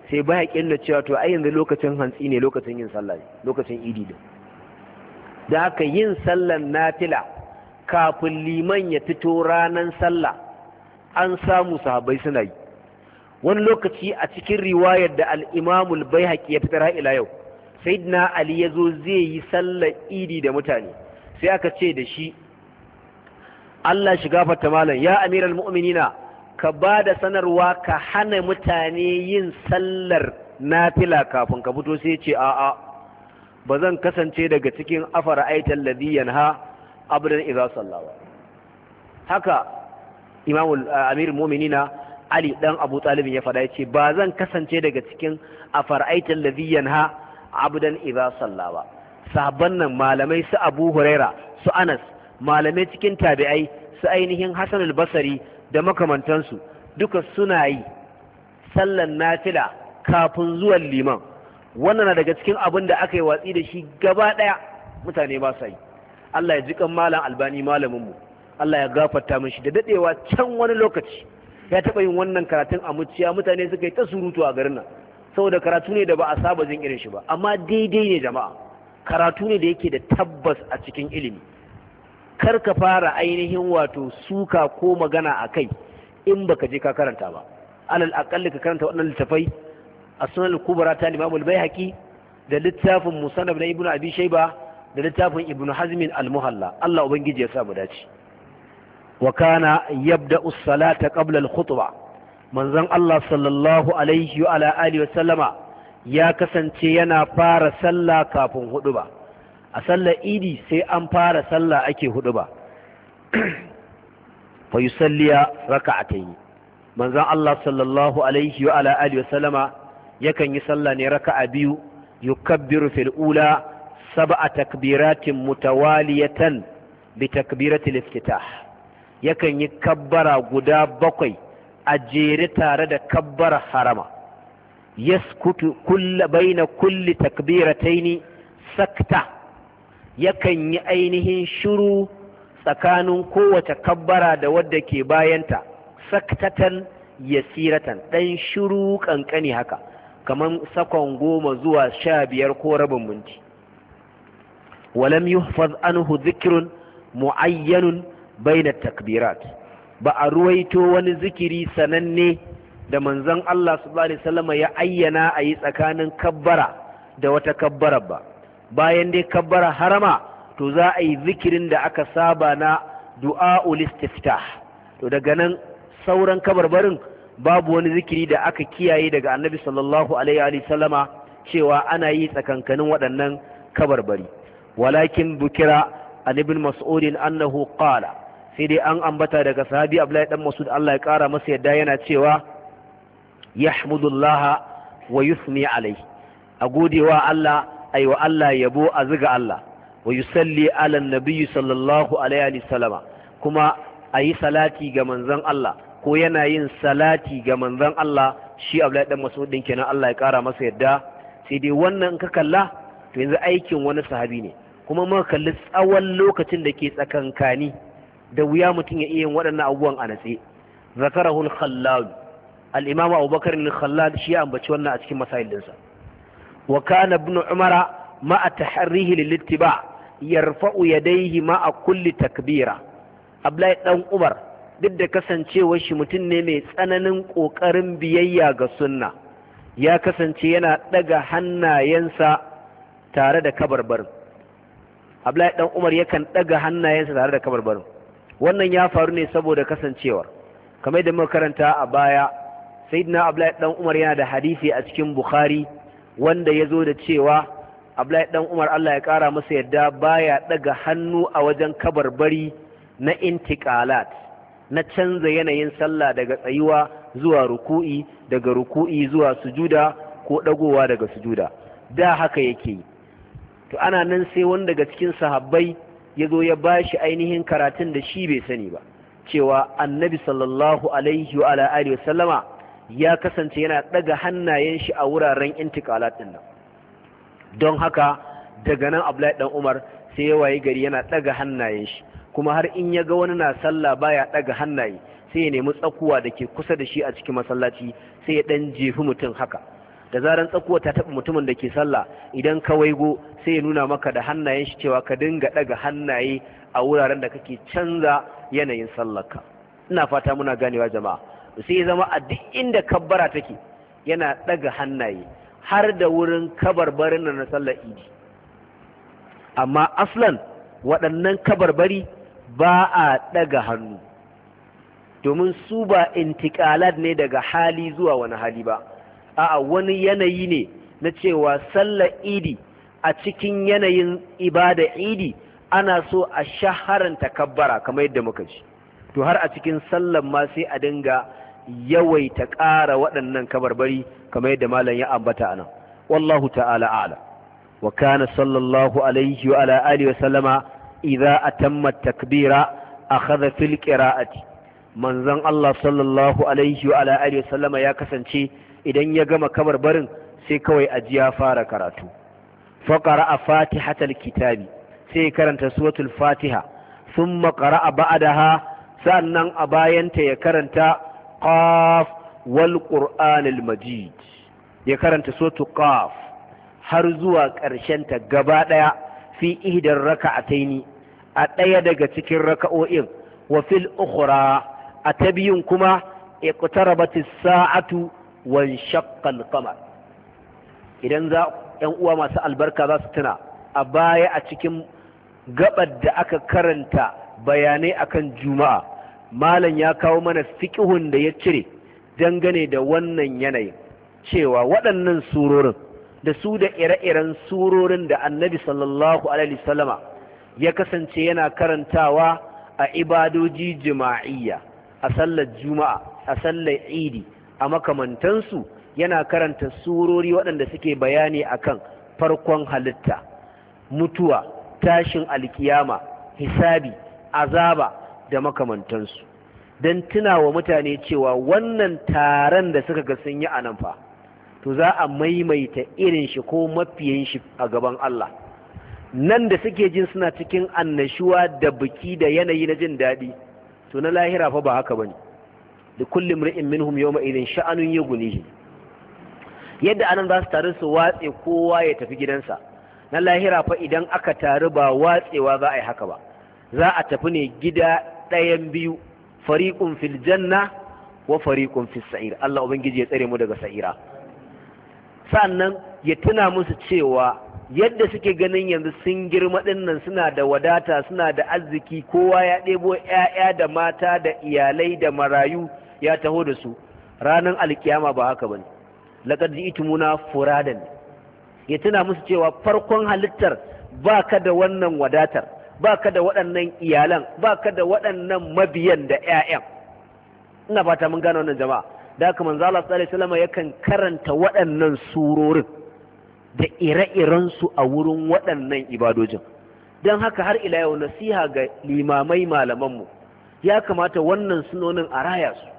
sai ba haƙin da cewa to ai yanzu lokacin hantsi ne, lokacin yin sallah lokacin idi din da haka yin sallan nafila kafin liman ya fito ranan sallah an samu sahabbai suna yi. Wani lokaci a cikin riwayar da al-Imam al-Baihaqi ya fitar ila yau, Sayyidina Ali yazo zai yi sallar idi da mutane, sai aka ce da shi Allah shi gafarta malam, ya amiral mu'minina ka ba da sanarwa ka hana mutane yin sallar nafila kafin ka fito. Sai ce a'a ba zan kasance daga cikin afara aital ladhi yanha abdan idza sallawa. Haka Imam Amir Mu'minina Ali dan Abu Talib ya fada yace ba zan kasance daga cikin afara aital ladhi yanha abdan idza sallawa. Sahabban nan malamai su Abu Huraira su Anas, malamai cikin tabi'ai su ainihin Hassan al-Basri da makamantansu duka suna yi sallan nafila kafin zuwan liman. Wannan na daga cikin abin da aka yi watsi da shi gaba ɗaya, mutane ba sa yi. Allah ya ji kan malam Albani malaminmu, Allah ya gafarta min shi da dadewa can wani lokaci ya taɓa yin wannan karatun a muciya, mutane suka yi ta surutu a garin nan saboda karatu ne da ba a saba jin irin shi ba, amma daidai ne jama'a, karatu ne da yake da tabbas a cikin ilimi. Kar ka fara ainihin wato suka ko magana a kai in baka je ka karanta ba. Alal aƙalli ka karanta waɗannan littafai a sunan al-kubra ta Imam al-Baihaqi da littafin Musannaf na Ibn Abi Shayba da littafin Ibn Hazm al-Muhalla. Allah ubangiji ya sa mu dace. Wa kana yabda'u as-salata qabla al-khutbah. Manzon Allah sallallahu alaihi wa ala alihi wa sallama ya kasance yana fara sallah kafin huɗuba. A sallar idi sai an fara sallah ake hudu ba. Fa yusalliya raka'atayn. Manzon Allah sallallahu alaihi wa ala alihi wa sallama yakan yi sallah ne raka'a biyu, yukabbiru fil ula sab'a takbiratin mutawaliyatan bi takbiratil iftitah. Yakan yi kabbara guda bakwai a jere tare da kabbara harama. Yaskutu kull baina kulli takbiratayn sakta. Yakan yi ainihin shiru tsakanin kowace kabbara da wadda ke bayanta, saktatan yasiratan, ɗan shiru ƙanƙani haka, kamar sakon goma zuwa sha biyar ko rabin minti. Walam yuhfaz anhu zikrun mu'ayyanun baina takbirat. Ba a ruwaito wani zikiri sananne da manzon Allah sallallahu alaihi wasallam ya ayyana a yi tsakanin kabbara da wata kabbara ba. Bayan dai kabbara harama to za a yi zikirin da aka saba na du'a'ul istiftah. To daga nan sauran kabarbarin babu wani zikiri da aka kiyaye daga Annabi sallallahu alaihi wa sallama cewa ana yi tsakankanin waɗannan kabarbari. Walakin bukira an ibn Mas'ud annahu qala, sai dai an ambata daga sahabi Abdullahi dan Mas'ud Allah ya kara masa yadda yana cewa yahmudullaha wa yusni alaihi, a godewa Allah ai wa Allah yabo a ziga Allah, wa yusalli ala nabiyyi sallallahu alaihi wasallama, kuma ayi salati ga manzon Allah ko yana yin salati ga manzon Allah. Shi Abdullahi dan Mas'ud din kenan Allah ya kara masa yadda. Sai dai wannan ka kalla to yanzu aikin wani sahabi ne, kuma muka kalli tsawon lokacin da ke tsakankani da wuya mutum ya iya yin waɗannan abubuwan a natse. Zakarahu al-Khallal, al-Imam Abubakar al-Khallal shi ya ambaci wannan a cikin masail dinsa. Wa kana ibn Umar ma'a tahrihi lil-ittiba' yarfa'u yadayhi ma'a kulli takbira. Abdullahi dan Umar duk da kasancewar shi mutum ne mai tsananin kokarin biyayya ga sunna, ya kasance yana daga hannayensa tare da kabarbarin. Abdullahi dan Umar yakan daga hannayensa tare da kabarbarin. Wannan ya faru ne saboda kasancewar kamar da muka karanta a baya, sayyidina Abdullahi dan Umar yana da hadisi a cikin Bukhari wanda ya zo da cewa Abdullahi dan Umar Allah ya kara masa yadda baya daga hannu a wajen kabarbari na intiqalat, na canza yanayin sallah daga tsayuwa zuwa ruku'i, daga ruku'i zuwa sujuda ko dagowa daga sujuda. Da haka yake yi. To ana nan sai wani daga cikin sahabbai ya zo ya bashi ainihin karatun da shi bai sani ba, cewa annabi sallallahu alaihi wa alihi wa sallama ya kasance yana daga hannayen shi a wuraren intiqalat din nan. Don haka daga nan Abdullahi dan Umar sai ya waye gari yana daga hannayen shi, kuma har in ya ga wani na sallah baya daga hannaye sai ya nemi tsakuwa da ke kusa da shi a cikin masallaci sai ya dan jefi mutum haka, da zaran tsakuwa ta taɓa mutumin da ke sallah idan ka waigo sai ya nuna maka da hannayen shi cewa ka dinga ɗaga hannaye a wuraren da kake canza yanayin sallarka. Ina fata muna ganewa jama'a. Sai ya zama a duk inda kabbara take yana ɗaga hannaye har da wurin kabarbarin na sallar idi. Amma aslan waɗannan kabarbari ba a ɗaga hannu domin su ba intikalat ne daga hali zuwa wani hali ba. A'a, wani yanayi ne na cewa sallar idi a cikin yanayin ibada idi ana so a shaharanta kabbara kamar yadda muka ji. To har a cikin sallar ma sai a dinga yawaita ƙara waɗannan kabarbari kamar yadda malam ya ambata anan. Wallahu ta'ala a'lam. Wa kana sallallahu alaihi wa ala alihi wa sallama idza atamma takbira akhadha fil qira'ati. Manzon Allah sallallahu alaihi wa ala alihi wa sallama ya kasance idan ya gama kabarbarin sai kawai aji ya fara karatu. Fa qara'a fatihatal kitabi, sai karanta suratul fatiha, thumma qara'a ba'daha, sannan a bayanta ya karanta qaf wal qur'anil majid, ya karanta suratul qaf har zuwa ƙarshen ta gaba daya fi ihdar raka'ataini, a daya daga cikin raka'o'in, wa fil ukhra a tabiyun kuma iqtarabatis sa'atu wan shaqqal qamar. Idan za ƴan uwa masu albarka za su tuna a baya a cikin gabar da aka karanta bayanai akan juma'a, malam ya kawo mana fiqhun da ya cire dangane da wannan yanayin cewa waɗannan surorin da su da ire-iren surorin da annabi sallallahu alaihi wasallama ya kasance yana karantawa a ibadoji jima'iyya, a sallar juma'a, a sallar idi, a makamantansu, yana karanta surori waɗanda suke bayani akan farkon halitta, mutuwa, tashin alkiyama, hisabi, azaba da makamantansu, don tunawa mutane cewa wannan taron da suka ga sun yi a nan fa to za a maimaita irin shi ko mafiyin shi a gaban Allah. Nan da suke jin suna cikin annashuwa da biki da yanayi na jin daɗi, to na lahira fa ba haka bane. Da kullum ri'in minhum yawma idin sha'anun yughnihi. Yadda anan za su taru su watse kowa ya tafi gidansa, na lahira fa idan aka taru ba watsewa za a yi haka ba, za a tafi ne gida ɗayan biyu, fariqun fil janna wa fariqun fis sa'ir. Allah ubangiji ya tsare mu daga sa'ira. Sannan ya tuna musu cewa yadda suke ganin yanzu sun girma dinnan, suna da wadata, suna da arziki, kowa ya ɗebo ƴaƴa da mata da iyalai da marayu ya taho da su, ranar alkiyama ba haka bane. laqad ji'tumuna furadan. Ya tuna musu cewa farkon halittar baka da wannan wadatar, baka da waɗannan iyalan, baka da waɗannan mabiyan da ƴaƴan. Ina fata mun gane wannan jama'a. Da haka manzo Allah sallallahu alaihi wasallam yakan karanta waɗannan surorin da ire-iren su a wurin waɗannan ibadojin. Dan haka har ila yau nasiha ga limamai malaman mu, ya kamata wannan sunonin a raya su.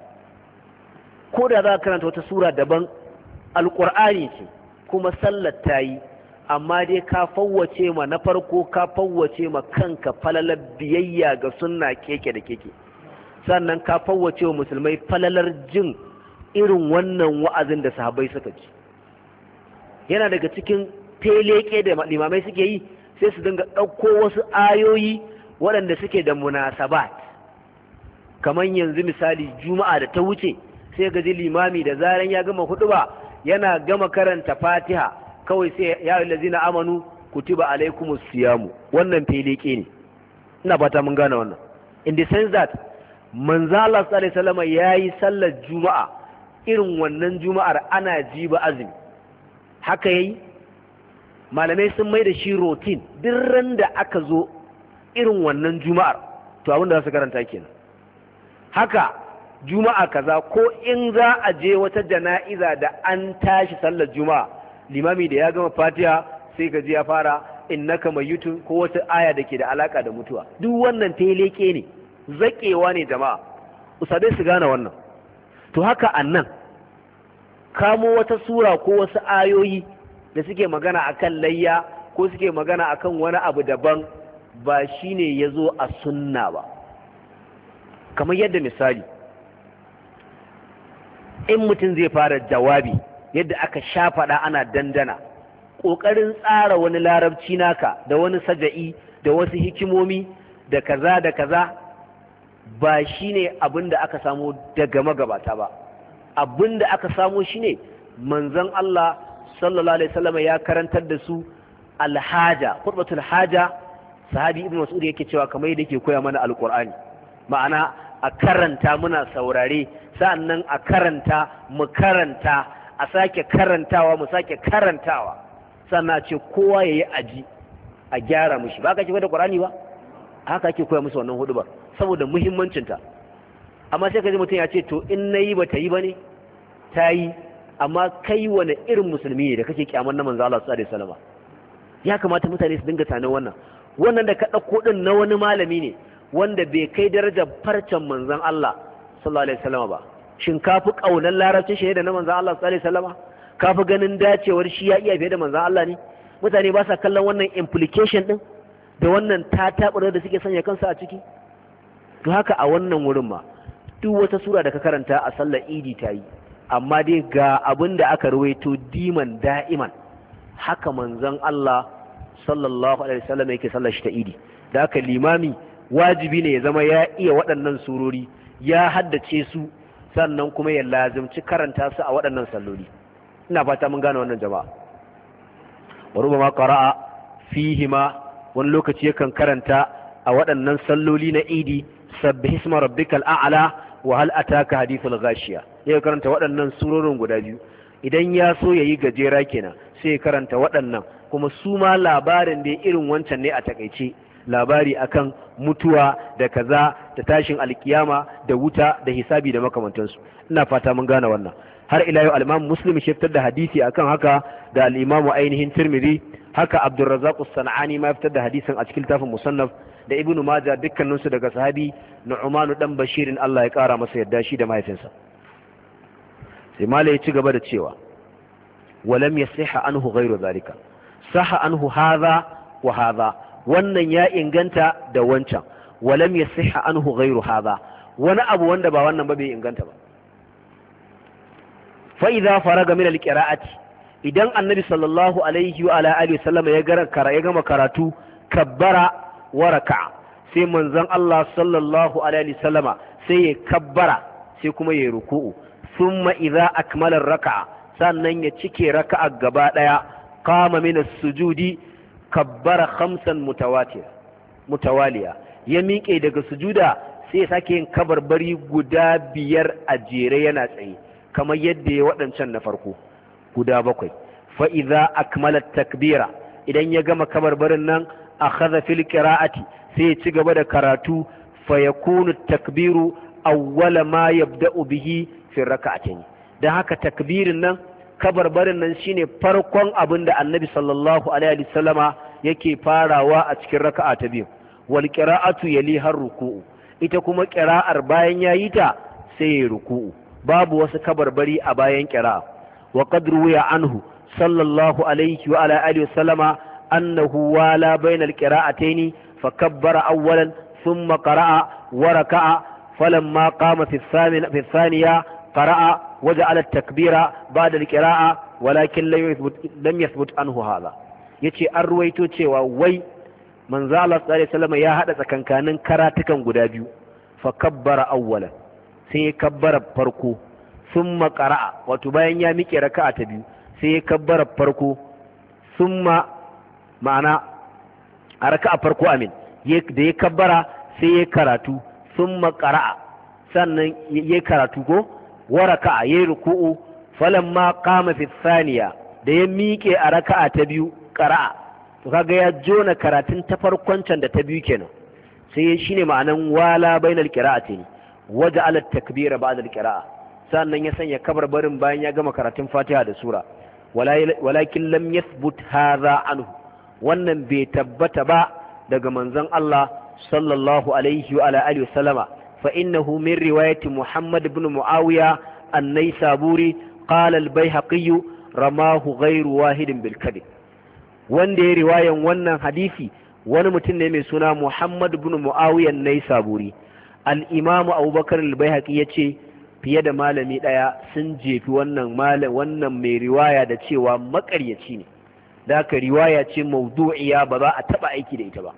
Ko da za ka karanta wata sura daban, alqur'ani ce kuma sallar ta yi, amma dai ka fawwace ma na farko, ka fawwace ma kanka falalar biyayya ga sunna keke da keke, sannan ka fawwace wa musulmai falalar jin irin wannan wa'azin da sahabbai suka ji. Yana daga cikin teleke da limamai suke yi, sai su dinga ɗauko wasu ayoyi waɗanda suke da munasabat. Kamar yanzu misali juma'a da ta wuce, sai ga ji limami da zaran ya gama huɗuba yana gama karanta fatiha kawai sai ya allazina amanu kutiba alaikumus siyamu. Wannan teleke ne. Ina fata mun gane wannan, in the sense that manzo Allah sallallahu alaihi wasallam yayi sallar juma'a irin wannan juma'ar ana jiba azumi, haka yayi. Malamai sun mai da shi routine, duk ran da aka zo irin wannan juma'ar to abin da za su karanta kenan. Haka juma'a kaza, ko in za a je wata jana'iza da an tashi sallar juma'a, limami da ya gama fatiha sai ka ji ya fara innaka mayyitun ko wata aya da ke da alaka da mutuwa. Duk wannan teleke ne, zakewa ne jama'a, usabe su gane wannan. To haka annan kamo wata sura ko wasu ayoyi da suke magana akan layya ko suke magana akan wani abu daban, ba shine yazo a sunna ba. Kamar yadda misali, in mutum zai fara jawabi yadda aka shafaɗa ana dandana, ƙoƙarin tsara wani larabci naka da wani saja'i da wasu hikimomi da kaza da kaza ba shine abin da aka samu daga magabata ba. Abin da aka samu shine manzon Allah sallallahu alaihi wasallam ya karantar da su alhaja, khutbatul haja. Sahabi ibn Mas'ud yake cewa kamar yadda yake koya mana alqur'ani, ma'ana a karanta muna saurare, sa'annan a karanta mu karanta, a sake karantawa mu sake karantawa, sannan a ce kowa yayi aji a gyara mushi. Ba ka ce da Qur'ani ba haka ake koya musu wannan hudubar saboda muhimmancinta. Amma sai ka ji mutum ya ce to in nayi ba ta yi bane, ta yi, amma kai wani irin musulmi ne da kake kyamar na manzo Allah sallallahu alaihi wasallam? Ya kamata mutane su dinga tanan wannan wannan da ka dauko din na wani malami ne wanda bai kai darajar farcen manzon Allah sallallahu alaihi wasallam ba. Shin ka fi kaunar larabcin shi da na manzon Allah sallallahu alaihi wasallam? Ka fi ganin dacewar shi ya iya fiye da manzon Allah ne? Mutane ba sa kallon wannan implication din da wannan tatabar da suke sanya kansu a ciki. To haka a wannan wurin ma duk wata sura da ka karanta a sallar idi ta yi, amma dai ga abin da aka ruwaito diman da'iman haka manzon Allah sallallahu alaihi wasallam yake sallar shi ta idi. Da haka limami wajibi ne ya zama ya iya waɗannan surori, ya haddace su, sannan kuma ya lazimci karanta su a waɗannan salloli. Ina fata mun gane wannan jama'a. wa rubama qara'a fihima, wani lokaci yakan karanta a waɗannan salloli na idi sabbih isma rabbikal a'la wa hal ataka hadithul ghashiya. Ya karanta waɗannan surorin guda biyu. Idan ya so yayi gajera kenan sai ya karanta waɗannan, kuma su ma labarin da irin wancan ne a takeice, labari akan mutuwa da kaza da tashin alkiyama da wuta da hisabi da makamantansu. Ina fata mun gane wannan. Har ila yau al-Imam Muslim shi fitar da hadisi akan haka, da al-Imam ainihin Tirmidhi, haka Abdurrazzaq as-San'ani ma fitar da hadisin a cikin tafin Musannaf, da Ibn Majah dukkaninsu daga sahabi Nu'man dan Bashirin Allah ya kara masa yadda shi da mahaifinsa. Sai malai ya ci gaba da cewa walam yasihha anhu ghayru zalika, sahha anhu hadha wa hadha, wannan ya inganta da wancan. Walam yasihha anhu ghayru hadha, wani abu wanda ba wannan ba bai inganta ba. Fa idza faraga min al-qira'ati, idan annabi sallallahu alaihi wa ala alihi wasallam ya gara ya gama karatu, kabbara wa raka'a, sai manzon Allah sallallahu alaihi wasallama sai ya kabbara sai kuma ya ruku'u. Thumma idza akmala ar-raka'a, sannan ya cike raka'a gaba daya, qama min as-sujudi kabbara khamsan mutawatir mutawaliya, ya miƙe daga sujuda sai ya sake yin kabarbari guda biyar a jere yana tsaye, kamar yadda ya waɗancan na farko guda bakwai. Fa idza akmala takbira, idan ya gama kabarbarin nan, akhadha fil qira'ati, sai ya ci gaba da karatu. Fa yakunu takbiru awwala ma yabda'u bihi fi rak'atayn, dan haka takbirin nan, kabarbarin nan shine farkon abin da annabi sallallahu alaihi wasallama yake farawa a cikin raka'a ta biyu. Wal qira'atu yaliha ruku'u, ita kuma qira'ar bayan yayi ta sai ya ruku'u, babu wasu kabarbari a bayan qira'a. Wa qad ruwiya anhu sallallahu alaihi wa ala alihi wasallama annahu wala bainal qira'atayn fa kabbara awwalan thumma qara'a wa raka'a, falamma qama fi thamina fi thaniya qara'a وجعل التكبير بعد القراءة ولكن لم يثبت لم يثبت عنه هذا. yace an ruwaito cewa wai manzo Allah sallallahu alaihi wasallam ya hada tsakankanin karatukan guda biyu, fa kabbara awwalan, sai ya kabbara farko, thumma qara'a, wato bayan ya miƙe raka'a ta biyu sai ya kabbara farko, thumma ma'ana a raka'a farko amin da ya kabbara sai ya karatu, thumma qara'a, sannan ya karatu ko wa raka'a yayi ruku'u, falamma qama fi thaniya, da ya miƙe a raka'a ta biyu qara'a. To kaga ya jona karatun ta farkon can da ta biyu kenan, sai shine ma'anan wala bainal qira'atayn, waja'ala at-takbira ba'da al-qira'a, sannan ya sanya kabarbarin bayan ya gama karatun Fatiha da sura. Walakin lam yathbut hadha anhu, wannan bai tabbata ba daga manzon Allah sallallahu alaihi wa ala alihi wasallama. فإنه من رواية محمد بن معاوية النيسابوري قال البيهقي رماه غير واحد بالكذب. wanda ya riwayan wannan hadisi wani mutum ne mai suna Muhammad ibn Muawiya an-Naisaburi. Al-Imam Abubakar al-Baihaqi yace fiye da malami ɗaya sun jefi wannan malam wannan mai riwaya da cewa maƙaryaci ne, da haka riwaya ce mawdu'iya ba za a taɓa aiki da ita ba.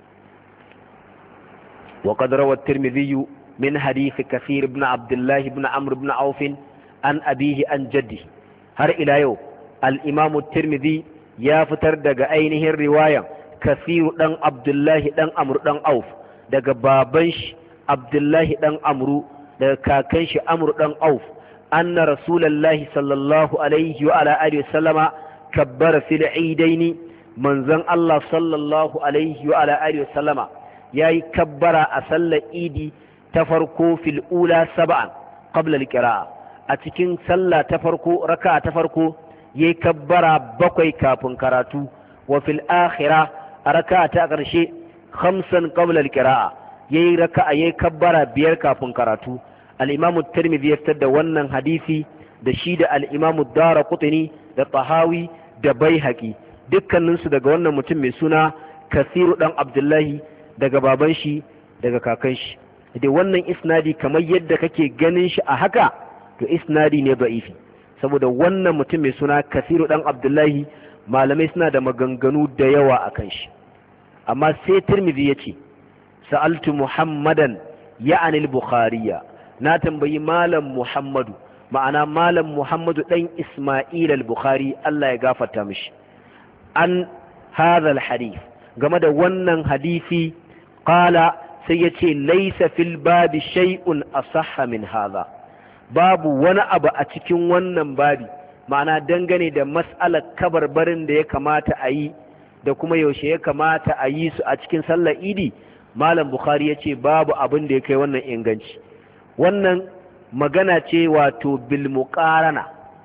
wa qad rawa at-Tirmidhi min hadith Kathir ibn Abdullah ibn Amr ibn Auf an abihi an jaddi. Har ila yau al-Imam at-Tirmidhi ya fitar daga ainihin riwayan Kathir dan Abdullah dan Amr dan Auf daga baban shi Abdullah dan Amru daga kakan shi Amr dan Auf anna Rasulullahi sallallahu alaihi wa ala alihi wasallama kabbara fil eidaini, manzon Allah sallallahu alaihi wa ala alihi wasallama yayi kabbara a sallar idi ta farko fil ula sab'an qabla al-qira'a, a cikin sallah ta farko raka'a ta farko yayi kabbara bakwai kafin karatu, wa fil akhirah a raka'a ta ƙarshe khamsan qabla al-qira'a yayi raka'a yayi kabbara biyar kafin karatu. al-Imam at-Tirmidhi ya fitar da wannan hadisi da shi da al-Imam ad-Daraqutni da Tahawi da Baihaqi dukkaninsu daga wannan mutum mai suna Kasiru dan Abdullahi daga baban shi daga kakan shi. Da wannan isnadi kamar yadda kake ganin shi a haka to isnadi ne da'ifi, saboda wannan mutum mai suna Kasiru dan Abdullahi malamai suna da maganganu da yawa akan shi. Amma sai Tirmidhi yace sa'altu Muhammadan ya'ani al-Bukhariya, na tambayi malam Muhammadu, ma'ana malam Muhammadu dan Isma'il al-Bukhari Allah ya gafarta mishi, an hadha al-hadith, game da wannan hadisi. Qala sai yace laysa fil babi shay'un asahha min hadha, babu wani abu a cikin wannan babi, ma'ana dangane da mas'alar kabarbarin da ya kamata a yi da kuma yaushe ya kamata a yi su a cikin sallar idi, malam Bukhari yace babu abin da ya kai wannan inganci. Wannan magana ce wato bil muqarana,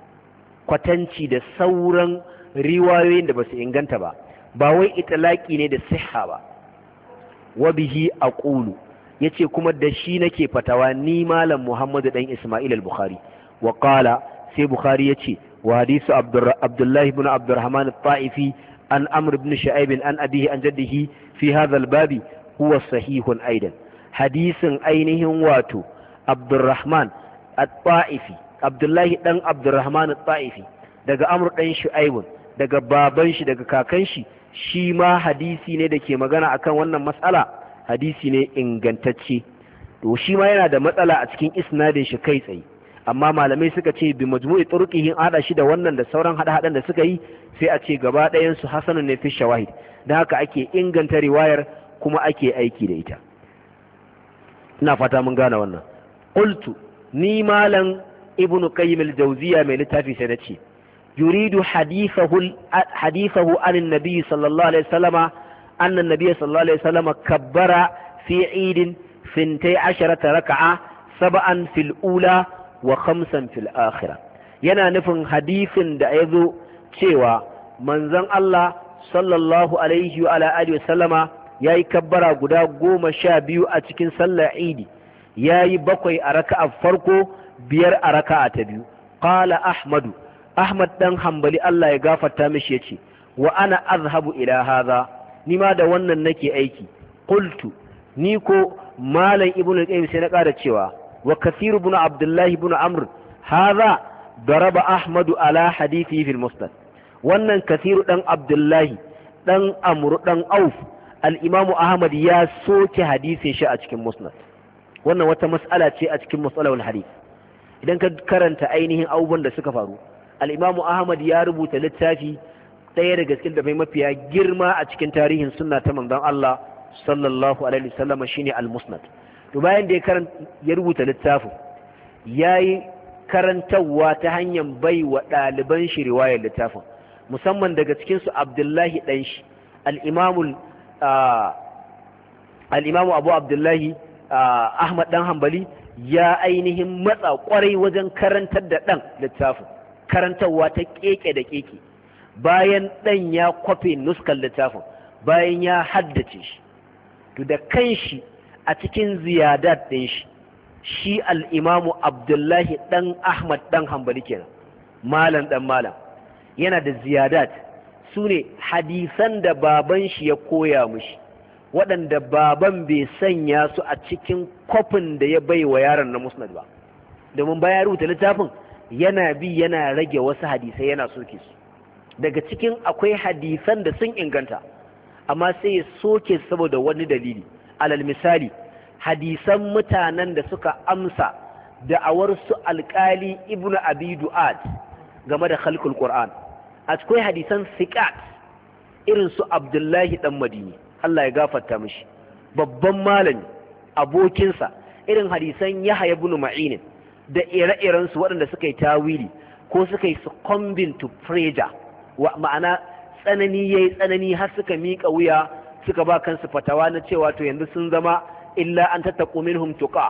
kwatanci da sauran riwayoyin da basu inganta ba, ba wai itlaqi ne da sihha ba. wa bihi aqulu, yace kuma da shi nake fatawa ni malam Muhammad dan Isma'il al-Bukhari. wa qala, sai Bukhari yace wa hadisu Abdullah ibn Abdurrahman al-Ta'ifi an Amr ibn Shu'aib an abihi an jaddihi fi hadha al-babi huwa sahihun aidan. hadisin ainihin wato Abdurrahman al-Ta'ifi, Abdullahi dan Abdurrahman al-Ta'ifi daga Amr dan Shu'aib daga baban shi daga kakan shi, shi ma hadisi ne da ke magana akan wannan matsala, hadisi ne ingantacce. To shi ma yana da matsala a cikin isnadin shi kai tsaye, amma malamai suka ce bi majmu'i turqihin hada shi da wannan da sauran hada-hadan da suka yi, sai a ce gaba ɗayan su hasanun ne fi shawahid, dan haka ake inganta riwayar kuma ake aiki da ita. Ina fata mun gane wannan. Qultu, ni malam Ibn Qayyim al-Jawziyya mai littafi sai nace يريد حديثه حديثه عن النبي صلى الله عليه وسلم أن النبي صلى الله عليه وسلم كبر في عيد ثنتي عشرة ركعة سبعا في الأولى وخمسا في الآخرة. yana nufin hadisin da ya zo cewa manzon Allah sallallahu alaihi wa alihi wasallama yayi kabbara guda goma sha biyu a cikin sallar Idi, yayi bakwai a raka'a farko, biyar a raka'a ta biyu. Qala Ahmadu, Ahmad dan Hanbali Allah ya gafarta mishi yace wa ana azhabu ila hadha, ni ma da wannan nake aiki. Qultu, ni ko malam Ibn al-Qayyim sai na ƙara cewa wa Kathir ibn Abdullah ibn Amr hadha daraba Ahmad ala hadithi fil Musnad. Wannan Kathir dan Abdullah dan Amr dan Auf, al-Imam Ahmad ya soke hadisin shi a cikin Musnad. Wannan wata mas'ala ce a cikin masalahul hadith. Idan ka karanta ainihin abubuwan da suka faru, al'imamu Ahmad ya rubuta littafi ɗaya daga cikin da mai mafiya girma a cikin tarihin sunna ta manzon Allah sallallahu alaihi wasallam shine al-Musnad. To bayan da ya rubuta littafin, yayi karantawa ta hanyar bai wa ɗaliban shi riwayar littafin, musamman daga cikin su Abdullahi dan shi, al-Imamu al-Imamu Abu Abdullahi Ahmad dan Hanbali ya ainihin matsa kwarai wajen karantar da dan littafin, karantarwa ta keke da keke. Bayan ɗan ya kwafe nuskar littafin, bayan ya haddace shi, to da kanshi a cikin ziyadat ɗin shi, shi al'imamu Abdullahi ɗan Ahmad ɗan Hanbali kenan, malam ɗan malam, yana da ziyadat, su ne hadisan da baban shi ya koya mushi, waɗanda baban bai sanya su a cikin kwafin da ya bai wa yaron na Musnad ba. domin bayan rubuta littafin yana bi yana rage wasu hadisai yana soke su. Daga cikin akwai hadisan da sun inganta amma sai ya soke saboda wani dalili. Alal misali, hadisan mutanen da suka amsa da'awar su alƙali ibnu abi du'ad game da khalqul qur'an. Akwai hadisan siqat irin su abdullahi dan madini, Allah ya gafarta mishi, babban malami, abokinsa, irin hadisan yahya ibn ma'in da ire-iren su waɗanda suka yi tawili ko suka yi succumbing to pressure, wa ma'ana tsanani yayi tsanani har suka miƙa wuya suka ba kansu fatawa na cewa to yanzu sun zama illa an tattaqu minhum tuqa.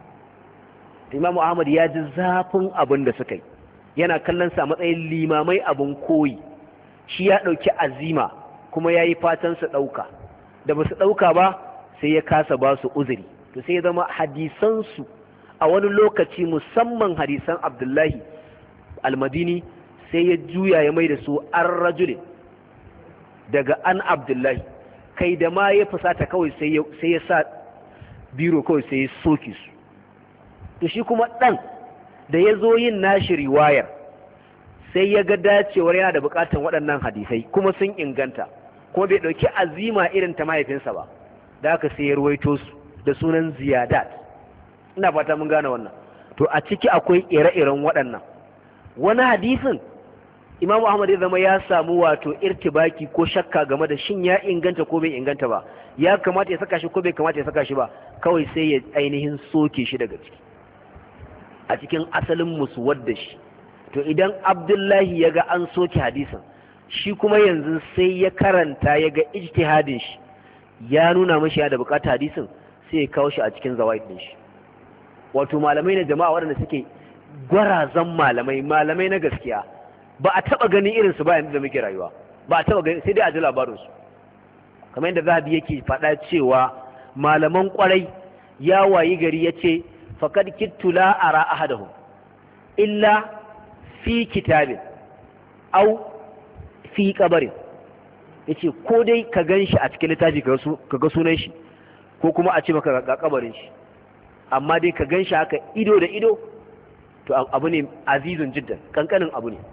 Imam Ahmad ya ji zafin abin da suka yi, yana kallon sa matsayin limamai abin koyi, shi ya ɗauki azima kuma ya yi fatan su ɗauka, da ba su ɗauka ba sai ya kasa ba su uzuri. To sai ya zama hadisansu a wani lokaci, musamman hadisan Abdullahi Almadini, sai ya juya ya mai da su an rajulin daga an Abdullahi, kai da ma ya fusata kawai sai ya sa biro kawai sai ya soke su. To shi kuma ɗan da ya zo yin nashi riwayar sai ya ga dacewar yana da buƙatar waɗannan hadisai kuma sun inganta, kuma bai ɗauki azima irin ta mahaifinsa ba, da aka sai ya ruwaito su da sunan ziyadat. Ina fata mun gane wannan. To a ciki akwai ire-iren waɗannan. Wani hadisin Imam Ahmad ya zama ya samu wato irtibaki ko shakka game da shin ya inganta ko bai inganta ba, ya kamata ya saka shi ko bai kamata ya saka shi ba, kawai sai ya ainihin soke shi daga ciki a cikin asalin musuwar da shi. To idan Abdullahi ya ga an soke hadisin, shi kuma yanzu sai ya karanta ya ga ijtihadin shi ya nuna mashi ya da bukata hadisin, sai ya kawo shi a cikin zawaid din shi. Wato malamai na jama'a waɗanda suke gwarazan malamai, malamai na gaskiya, ba a taba ganin irin su ba yanzu da muke rayuwa, ba a taba gani, sai dai a ji labarin su. Kamar yadda Zahabi yake faɗa cewa malaman kwarai ya wayi gari yace faqad kittu la ara ahadahum illa fi kitabin aw fi qabarin. Yace ko dai ka ganshi a cikin littafi ka ga sunan shi, ko kuma a ce maka ga kabarin shi, amma dai ka ganshi haka ido da ido to abu ne azizun jiddan, kankanin abu ne.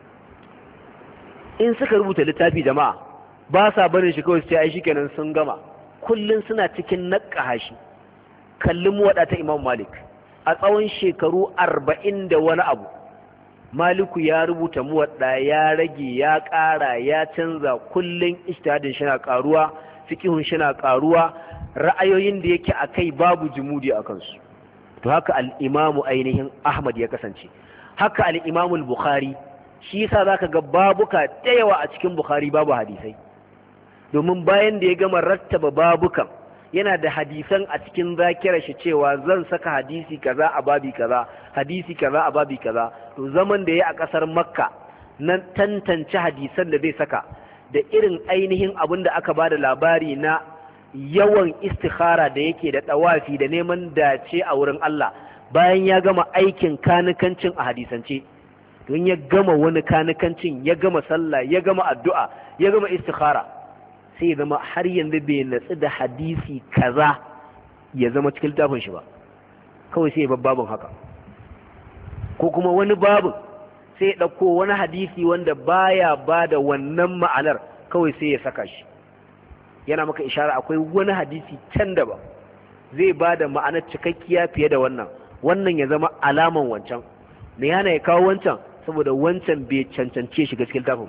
In suka rubuta littafi jama'a ba sa barin shi kawai su ce ai shikenan sun gama, kullun suna cikin naqaha shi. Kallin muwaɗa ta Imam Malik a tsawon shekaru arba'in da wani abu, Maliku ya rubuta muwaɗa, ya rage, ya ƙara, ya canza, kullun ijtihadin shi na ƙaruwa, fiqhun shi na ƙaruwa, ra'ayoyin da yake akai babu jumudi a kansu. To haka al-Imam ainihin Ahmad ya kasance, haka al-Imam al-Bukhari. Shi yasa zaka ga babuka da yawa a cikin Bukhari babu hadisai, domin bayan da ya gama rattaba babukan yana da hadisan a cikin zakirar shi cewa zan saka hadisi kaza a babi kaza, hadisi kaza a babi kaza. To zaman da ya a kasar Makka na tantance hadisan da zai saka, da irin ainihin abin da aka bada labari na yawan istikhara da yake da tawafi da neman dace a wurin Allah, bayan ya gama aikin kanikancin a hadisance. Don ya gama wani kanikancin, ya gama sallah, ya gama addu'a, ya gama istikhara, sai ya zama har yanzu bai natsu da hadisi kaza ya zama cikin littafin shi ba, kawai sai ya bar babin haka. Ko kuma wani babin sai ya ɗauko wani hadisi wanda baya ba da wannan ma'anar, kawai sai ya saka shi. Yana maka ishara akwai wani hadisi can da ba zai ba da ma'anar cikakkiya fiye da wannan, wannan ya zama alaman wancan. Me yana ya kawo wancan? Saboda wancan bai cancance shi gaskiyar tafin.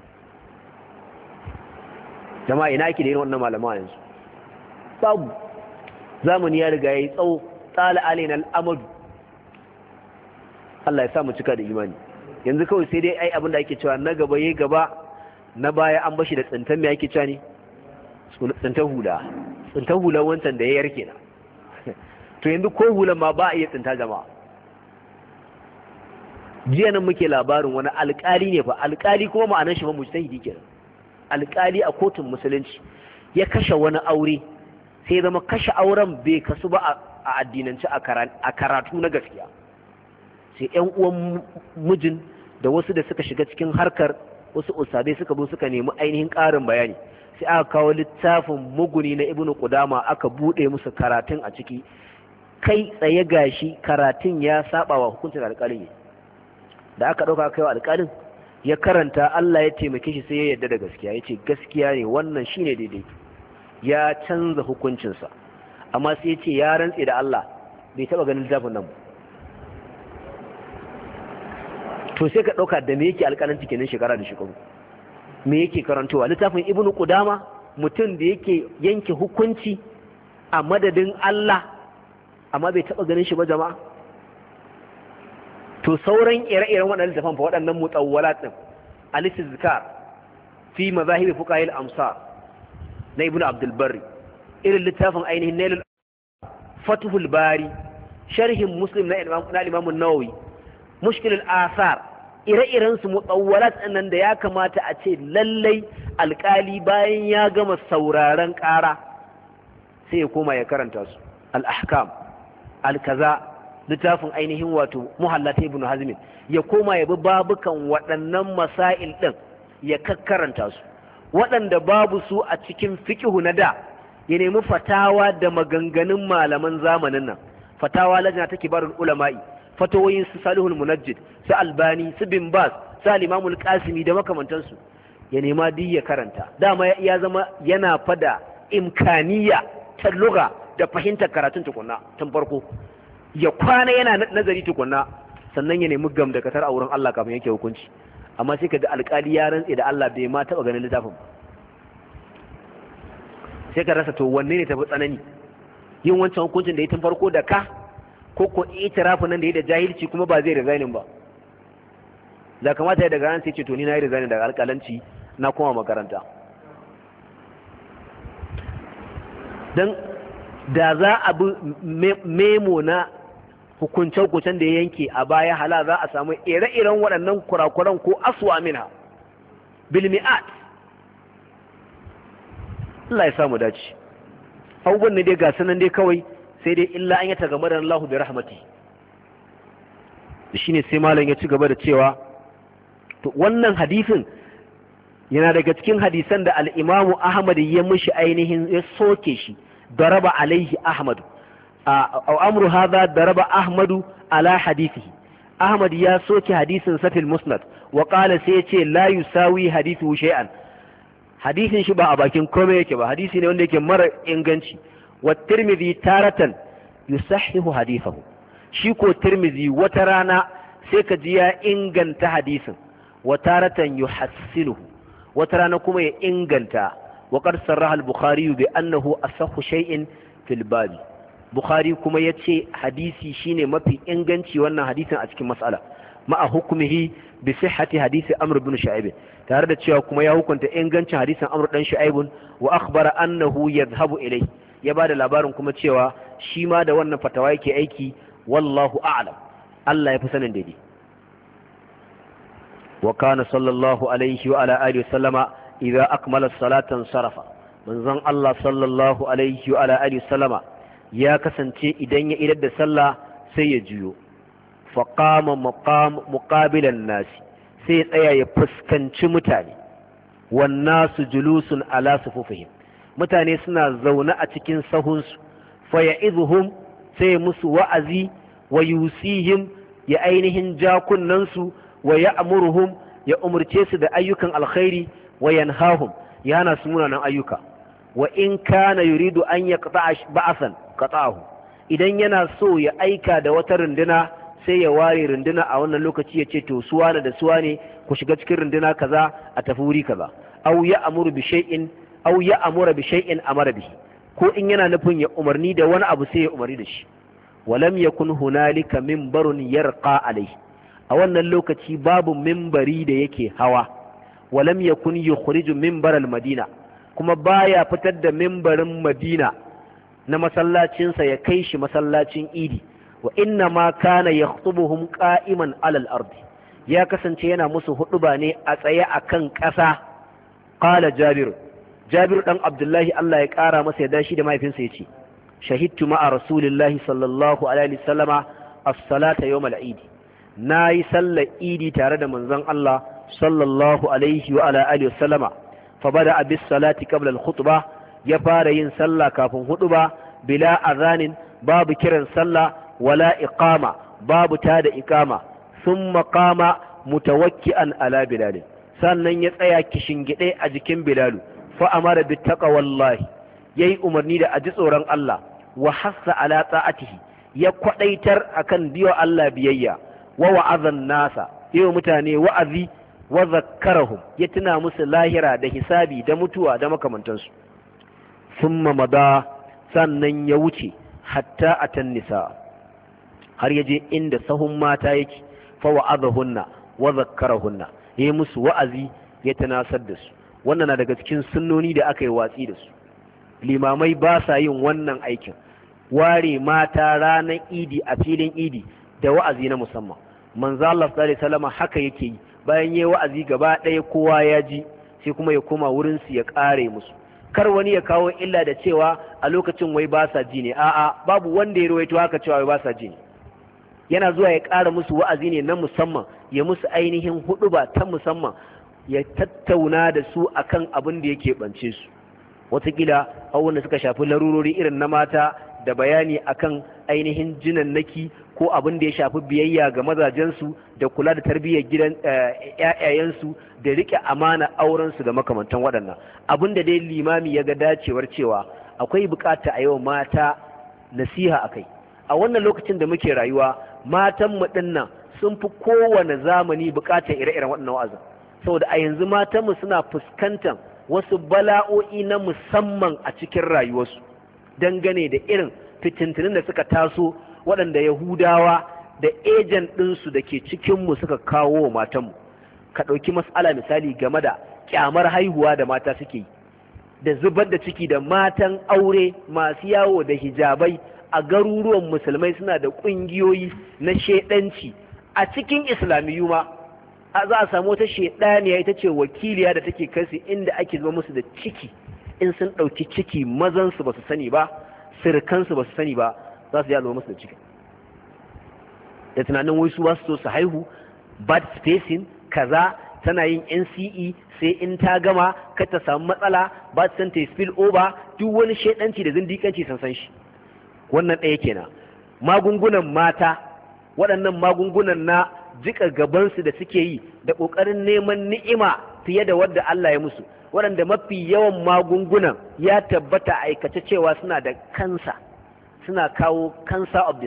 Jama'a ina ake da irin wannan malama yanzu? Babu. Zamani ya riga yayi tsawo, tsala alaina al'amadu. Allah ya sa mu cika da imani. Yanzu kawai sai dai ai abin da ake cewa na gaba yayi gaba, na baya an bashi da tsintan me ake cewa ne? Tsintan hula. Tsintan hula wancan da ya yarke na. To yanzu ko hulan ma ba a iya tsinta jama'a. Jiya nan muke labarin wani alƙali ne fa, alƙali kuma ma'anar shi fa mujtahidi kenan. Alƙali a kotun musulunci ya kashe wani aure, sai zama kashe auren bai kasu ba a addinance a karatu na gaskiya. Sai ƴan uwan mijin da wasu da suka shiga cikin harkar, wasu ustadai suka zo suka nemi ainihin ƙarin bayani, sai aka kawo littafin muguni na Ibn Qudama aka bude musu karatun a ciki. kai tsaye gashi karatun ya saba wa hukuncin alƙalin da aka ɗauka kai wa alƙalin ya karanta, Allah ya taimake shi sai ya yarda da gaskiya, ya ce gaskiya ne wannan shine daidai, ya canza hukuncinsa. Amma sai ya ce ya rantse da Allah bai taɓa ganin littafin nan. To sai ka ɗauka da me yake alƙalanci kenan shekara da shekaru, me yake karantowa? Littafin Ibn Qudama, mutum da yake yanke hukunci a madadin Allah amma bai taɓa ganin shi ba jama'a. To sauran ire-iren waɗannan littafan fa waɗannan mutawwalat din, al-istizkar fi mazahib fuqaha al-amsar na Ibn Abdul Barri, irin littafin ainihin Nailul Fathul Bari, sharhin Muslim na Imam an-Nawawi, Mushkil al-Athar, ire-iren su mutawwalat nan da ya kamata a ce lallai alƙali bayan ya gama sauraron ƙara sai ya koma ya karanta su. Al-Ahkam, al-Kaza, littafin ainihin wato Muhalla ta Ibn Hazm, ya koma ya bi babukan waɗannan masail ɗin ya kakkaranta su, waɗanda babu su a cikin fiqhu na da ya nemi fatawa da maganganun malaman zamanin nan, fatawa lajna ta kibarul ulama'i, fatawoyin su Salihul Munajjid, su Albani, su Bin Baz, su Imam al-Qasimi da makamantansu, ya nema duk ya karanta. Dama ya zama yana fada imkaniya ta lugha da fahimtar karatun tukunna tun farko, ya kwana yana nazari tukunna, sannan ya nemi gam da katar a wurin Allah kafin yake hukunci. Amma sai ka ga alƙali ya rantse da Allah bai ma taɓa ganin littafin, sai ka rasa to wanne ne tafi tsanani, yin wancan hukuncin da ya tun farko da ka, ko ko itirafin nan da ya da jahilci kuma ba zai resignin ba. Da kamata ya daga ran sai ce to ni na yi resignin daga alƙalanci na koma makaranta. Dan da za a bi memo na hukunce-hukuncen da ya yanke a baya, hala za a samu ire-iren waɗannan kurakuran ko aswa minha bilmi'at. Allah ya samu dace. Abubuwan ne dai ga sanan dai kawai, sai dai illa an yi ta game da Allah bi rahmati. Shi ne sai malam ya ci gaba da cewa to wannan hadisin yana daga cikin hadisan da al-Imam Ahmad ya mishi ainihin ya soke shi, daraba alaihi Ahmad. أو أمر هذا ضرب أحمد على حديثه. أحمد يا سوكي حديث سفي المسند وقال سيتي لا يساوي حديثه شيئا. حديث شبه أباكين كومي كبا حديث نوليك مرة إنغانشي. والترمذي تارة يصحح حديثه. شيكو الترمذي وترانا سيكجيا إنغانت حديثا وتارة يحسنه وترانا كومي إنغانتا. وقد صرح البخاري بأنه أصح شيء في الباب. Bukhari kuma ya ce hadisi shine mafi inganci wannan hadisin a cikin mas'ala, ma'a hukumihi bi sihhati hadisi Amr ibn Shu'aib, tare da cewa kuma ya hukunta ingancin hadisin Amr dan Shu'aib, wa akhbara annahu yadhhabu ilay, ya bada labarin kuma cewa shi ma da wannan fatawa yake aiki, wallahu a'lam, Allah ya fi sanin daidai. Wa kana sallallahu alaihi wa ala alihi wa sallama idza akmala as-salata sarafa, manzon Allah sallallahu alaihi wa ala alihi wa sallama ya kasance idan ya idar da sallah sai ya juyo, faƙama muƙabilan nasi, sai ya tsaya ya fuskanci mutane, wannasu julusun ala sufufihim, mutane suna zaune a cikin sahunsu, fa ya izuhum, sai musu wa'azi, wa yusihim, ya ainihin jakunansu, wa ya amurhum, ya umurce su da ayyukan alkhairi, wa yanhahum, ya hana su munanan ayyuka. Wa in kana yuridu an yaqta'a ba'san qata'ahu, idan yana so ya aika da wata runduna sai ya ware runduna a wannan lokaci ya ce to suwa da suwa ne ku shiga cikin runduna kaza a tafi wuri kaza, aw ya amuru bi shay'in aw ya amura bi shay'in amara bihi, ko in yana nufin ya umarni da wani abu sai ya umarni da shi. Walam yakun hunalika minbarun yarqa alayhi, a wannan lokaci babu minbari da yake hawa. Walam yakun yukhriju minbar al-madina, kuma baya fitar da mimbarin Madina na masallacinsa ya kai shi masallacin Idi. Wa inna ma kana yakhutubuhum qa'iman 'alal ardi, ya kasance yana musu huduba ne a tsaye akan ƙasa. Qala Jabir, Jabir dan Abdullahi Allah ya ƙara masa yadda shi da mahaifinsa yace, shahidtu ma'a rasulillahi sallallahu alaihi wasallama as-salata yawm al-Eid, nayi sallar Idi tare da manzon Allah sallallahu alaihi wa ala alihi wasallama. فبدأ بالصلاة قبل الخطبة, ya fara yin sallah kafin huduba, bila azanin babu kiran sallah wala iqama babu tada iqama thumma qama mutawakki'an ala bilal sannan ya tsaya kishingide a jikin bilal fa amara bit taqwallahi yayi umarni da aji tsoron Allah wa hassa ala ta'atihi ya kwadaitar akan biyo Allah biyayya wa wa'azan nasa yayi mutane wa'azi wa zakkarahum ya tuna musu lahira da hisabi da mutuwa da makamantansu thumma mada sannan ya wuce hatta atan nisa har yaje inda sahun mata yake fa wa'azahunna wa zakkarahunna yayi musu wa'azi ya tunasar da su wannan na daga cikin sunnoni da aka yi watsi da su limamai ba sa yin wannan aikin ware mata ranar idi a filin idi da wa'azi na musamman manzo Allah sallallahu alaihi wasallam haka yake yi bayan yayi wa'azi gaba ɗaya kowa ya ji sai kuma ya koma wurin su ya kare musu kar wani ya kawo illa da cewa a lokacin wai ba sa ji ne a'a babu wanda ya rawaito haka cewa wai ba sa ji ne yana zuwa ya ƙara musu wa'azi ne na musamman ya musu ainihin huɗuba ta musamman ya tattauna da su akan abin da yake bance su watakila abubuwan da suka shafi larurori irin na mata da bayani akan ainihin jinannaki ko abin da ya shafi biyayya ga mazajensu da kula da tarbiyyar gidan ƴaƴayensu da rike amana aurensu da makamantan waɗannan abin da dai limami ya ga dacewar cewa akwai bukata a yau mata nasiha akai a wannan lokacin da muke rayuwa matan mu dinnan sun fi kowane zamani bukatar ire-iren waɗannan wa'azin saboda a yanzu matan mu suna fuskantar wasu bala'o'i na musamman a cikin rayuwarsu dangane da irin fitintunin da suka taso waɗanda yahudawa da ejan ɗinsu da ke cikinmu suka kawo wa matanmu ka ɗauki mas'ala misali game da ƙyamar haihuwa da mata suke yi da zubar da ciki da matan aure masu yawo da hijabai a garuruwan musulmai suna da ƙungiyoyi na shedanci a cikin islamiyu ma za a samu wata shedaniya ita ce wakiliya da take kai inda ake zuba musu da ciki in sun ɗauki ciki mazansu ba su sani ba sirkansu ba su sani ba za su yi zuba musu da ciki da tunanin wai su ba su so su haihu bad spacing kaza tana yin N C E sai in ta gama kar ta samu matsala ba ta san ta spill over duk wani shedanci da zindikanci san san shi wannan ɗaya kenan magungunan mata waɗannan magungunan na jika gabansu da suke yi da ƙoƙarin neman ni'ima fiye da wadda Allah ya musu waɗanda mafi yawan magungunan ya tabbata aikace cewa suna da kansa suna kawo cancer of the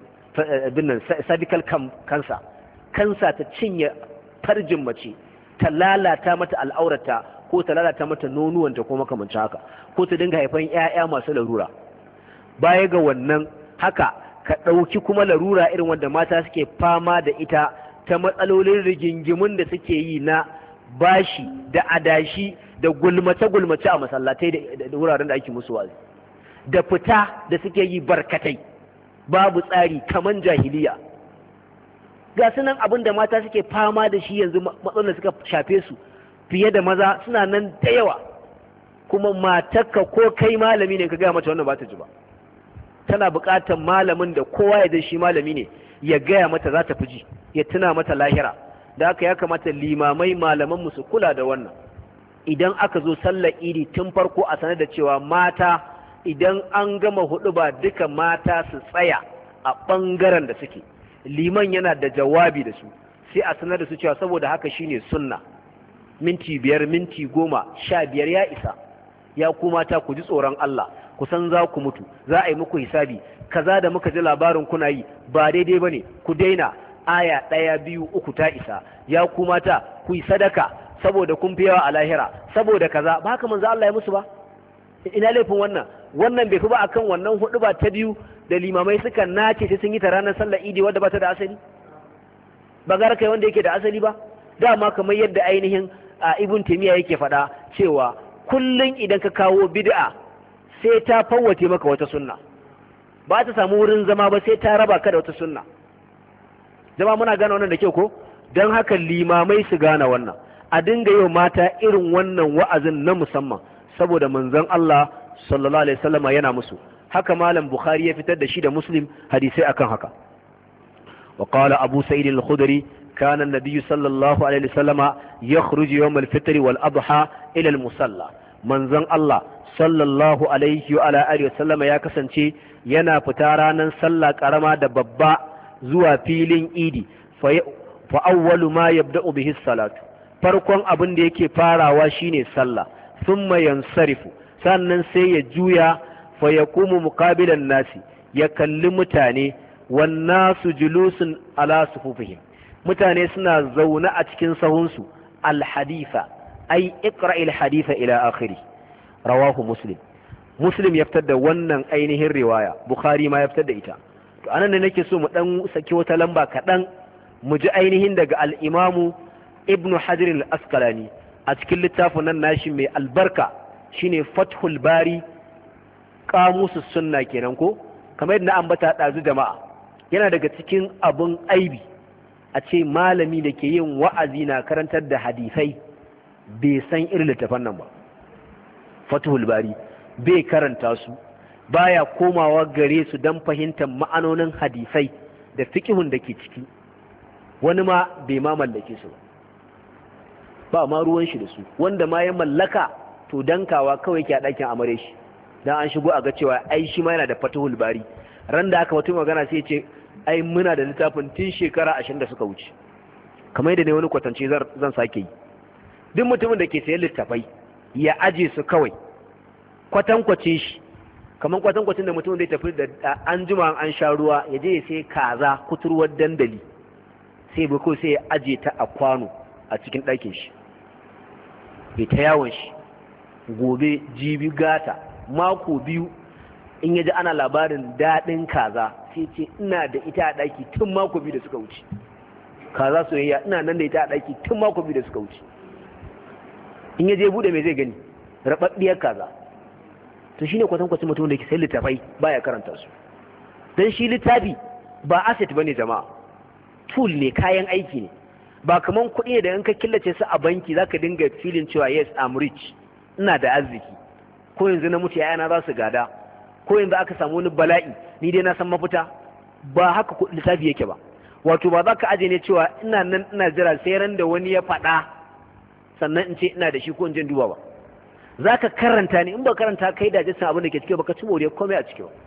cervical cancer kansa ta cinye farjin mace ta lalata mata al'aurata ko ta lalata mata nonuwanta ko makamancin haka ko ta dinga haifan 'ya'ya masu larura baya ga wannan haka ka ɗauki kuma larura irin wanda mata suke fama da ita ta matsalolin rigingimun da suke yi na bashi da adashi da gulmace-gulmace a masallatai da wuraren da ake musu wazi da fita da suke yi barkatai babu tsari kaman jahiliya ga sunan abin da mata suke fama da shi yanzu matsalolin da suka shafe su fiye da maza suna nan da yawa kuma matarka ko kai malami ne ka gaya mata wannan ba ta ji ba tana buƙatar malamin da kowa ya shi malami ne ya gaya mata za ta fi ji ya tuna mata lahira da haka ya kamata limamai malaman su kula da wannan idan aka zo sallar idi tun farko a sanar da cewa mata idan an gama hudu ba duka mata su tsaya a ɓangaren da suke liman yana da jawabi da su sai a sanar da su cewa saboda haka shine sunna minti biyar minti goma sha biyar ya isa ya ku mata ku ji tsoron Allah ku san za ku mutu za a yi muku hisabi kaza da muka ji labarin kuna yi ba daidai bane ku daina aya ɗaya biyu uku ta isa ya ku mata ku yi sadaka saboda kun fi yawa a lahira saboda kaza ba haka manzo Allah ya musu ba ina laifin wannan wannan bai fi ba akan wannan hudu ba ta biyu da limamai suka nace sai sun yi ta ranar sallar idi wadda ba ta da asali ba gara kai wanda yake da asali ba dama kamar yadda ainihin ibn taymiya yake faɗa cewa kullun idan ka kawo bid'a sai ta fawwace maka wata sunna ba ta samu wurin zama ba sai ta raba ka da wata sunna jama muna gane wannan da kyau ko don haka limamai su gane wannan a dinga yau mata irin wannan wa'azin na musamman saboda manzon Allah sallallahu alaihi wasallam yana musu haka malam bukhari ya fitar da shi da muslim hadisai akan haka wa qala abu sa'id al-khudri kana an-nabiy sallallahu alaihi wasallam yakhruju yawm al-fitr wal adha ila al-musalla manzon Allah sallallahu alaihi wa ala alihi wasallama ya kasance yana fita ranar sallah karama da babba zuwa filin idi fa awwalu ma yabda'u bihi salatu, farkon abin da yake farawa shine sallah, thumma yansarifu, sannan sai ya juya fa yaqumu muqabilan nasi, ya kalli mutane, wan nasu julusun ala sufufihim, mutane suna zaune a cikin sahunsu, alhaditha ai iqra'il haditha ila akhiri. Rawahu muslim, muslim ya fitar da wannan ainihin riwaya, bukhari ma ya fitar da ita. To anan ne nake so mu dan saki wata lamba kaɗan mu ji ainihin daga al-imamu ibnu hajar al-asqalani a cikin littafin nan nashi mai albarka shine fathul bari qamusus sunna kenan ko, kamar yadda na ambata ɗazu jama'a, yana daga cikin abun aibi a ce malami da ke yin wa'azi na karantar da hadisai bai san irin littafan nan ba. Fathul bari bai karanta su, baya komawa gare su don fahimtar ma'anonin hadisai da fiqhun da ke ciki, wani ma bai ma mallake su ba, ba ma ruwan shi da su, wanda ma ya mallaka to dankawa kawai ke a ɗakin amare shi, dan an shigo a ga cewa ai shi ma yana da Fathul bari, ran da aka mutum magana sai ce ai muna da littafin tun shekara ashirin da suka wuce. Kamar yadda ne wani kwatance zan sake yi, duk mutumin da ke sayan littafai ya aje su kawai, kwatankwace shi kamar kwatankwacin da mutumin da ya tafi da an jima an sha ruwa ya je ya sai kaza kuturwar dandali, sai bai ko sai ya aje ta a kwano a cikin ɗakin shi, bai ta yawon shi, gobe jibi gata mako biyu in yaji ana labarin daɗin kaza sai ce ina da ita a ɗaki tun mako biyu da suka wuce, kaza soyayya ina nan da ita a ɗaki tun mako biyu da suka wuce. In yaje bude mai zai gani rababbiyar kaza. To shine kwatankwacin mutum da ke sai littafai baya karanta su, dan shi littafi ba asset bane jama'a, tool ne, kayan aiki ne, ba kaman kuɗi ne da in ka killace su a banki zaka dinga feeling cewa yes I'm rich, ina da arziki, ko yanzu na mutu yayana za su gada, ko yanzu aka samu wani bala'i ni dai na san mafita. Ba haka littafi yake ba, wato ba za ka aje ne cewa ina nan ina jira sai ran da wani ya faɗa sannan in ce ina da shi ko in je duba ba. Za ka karanta ne, in ba karanta kai da jinsin abin da ke cike ba ka ci moriyar komai a cike ba.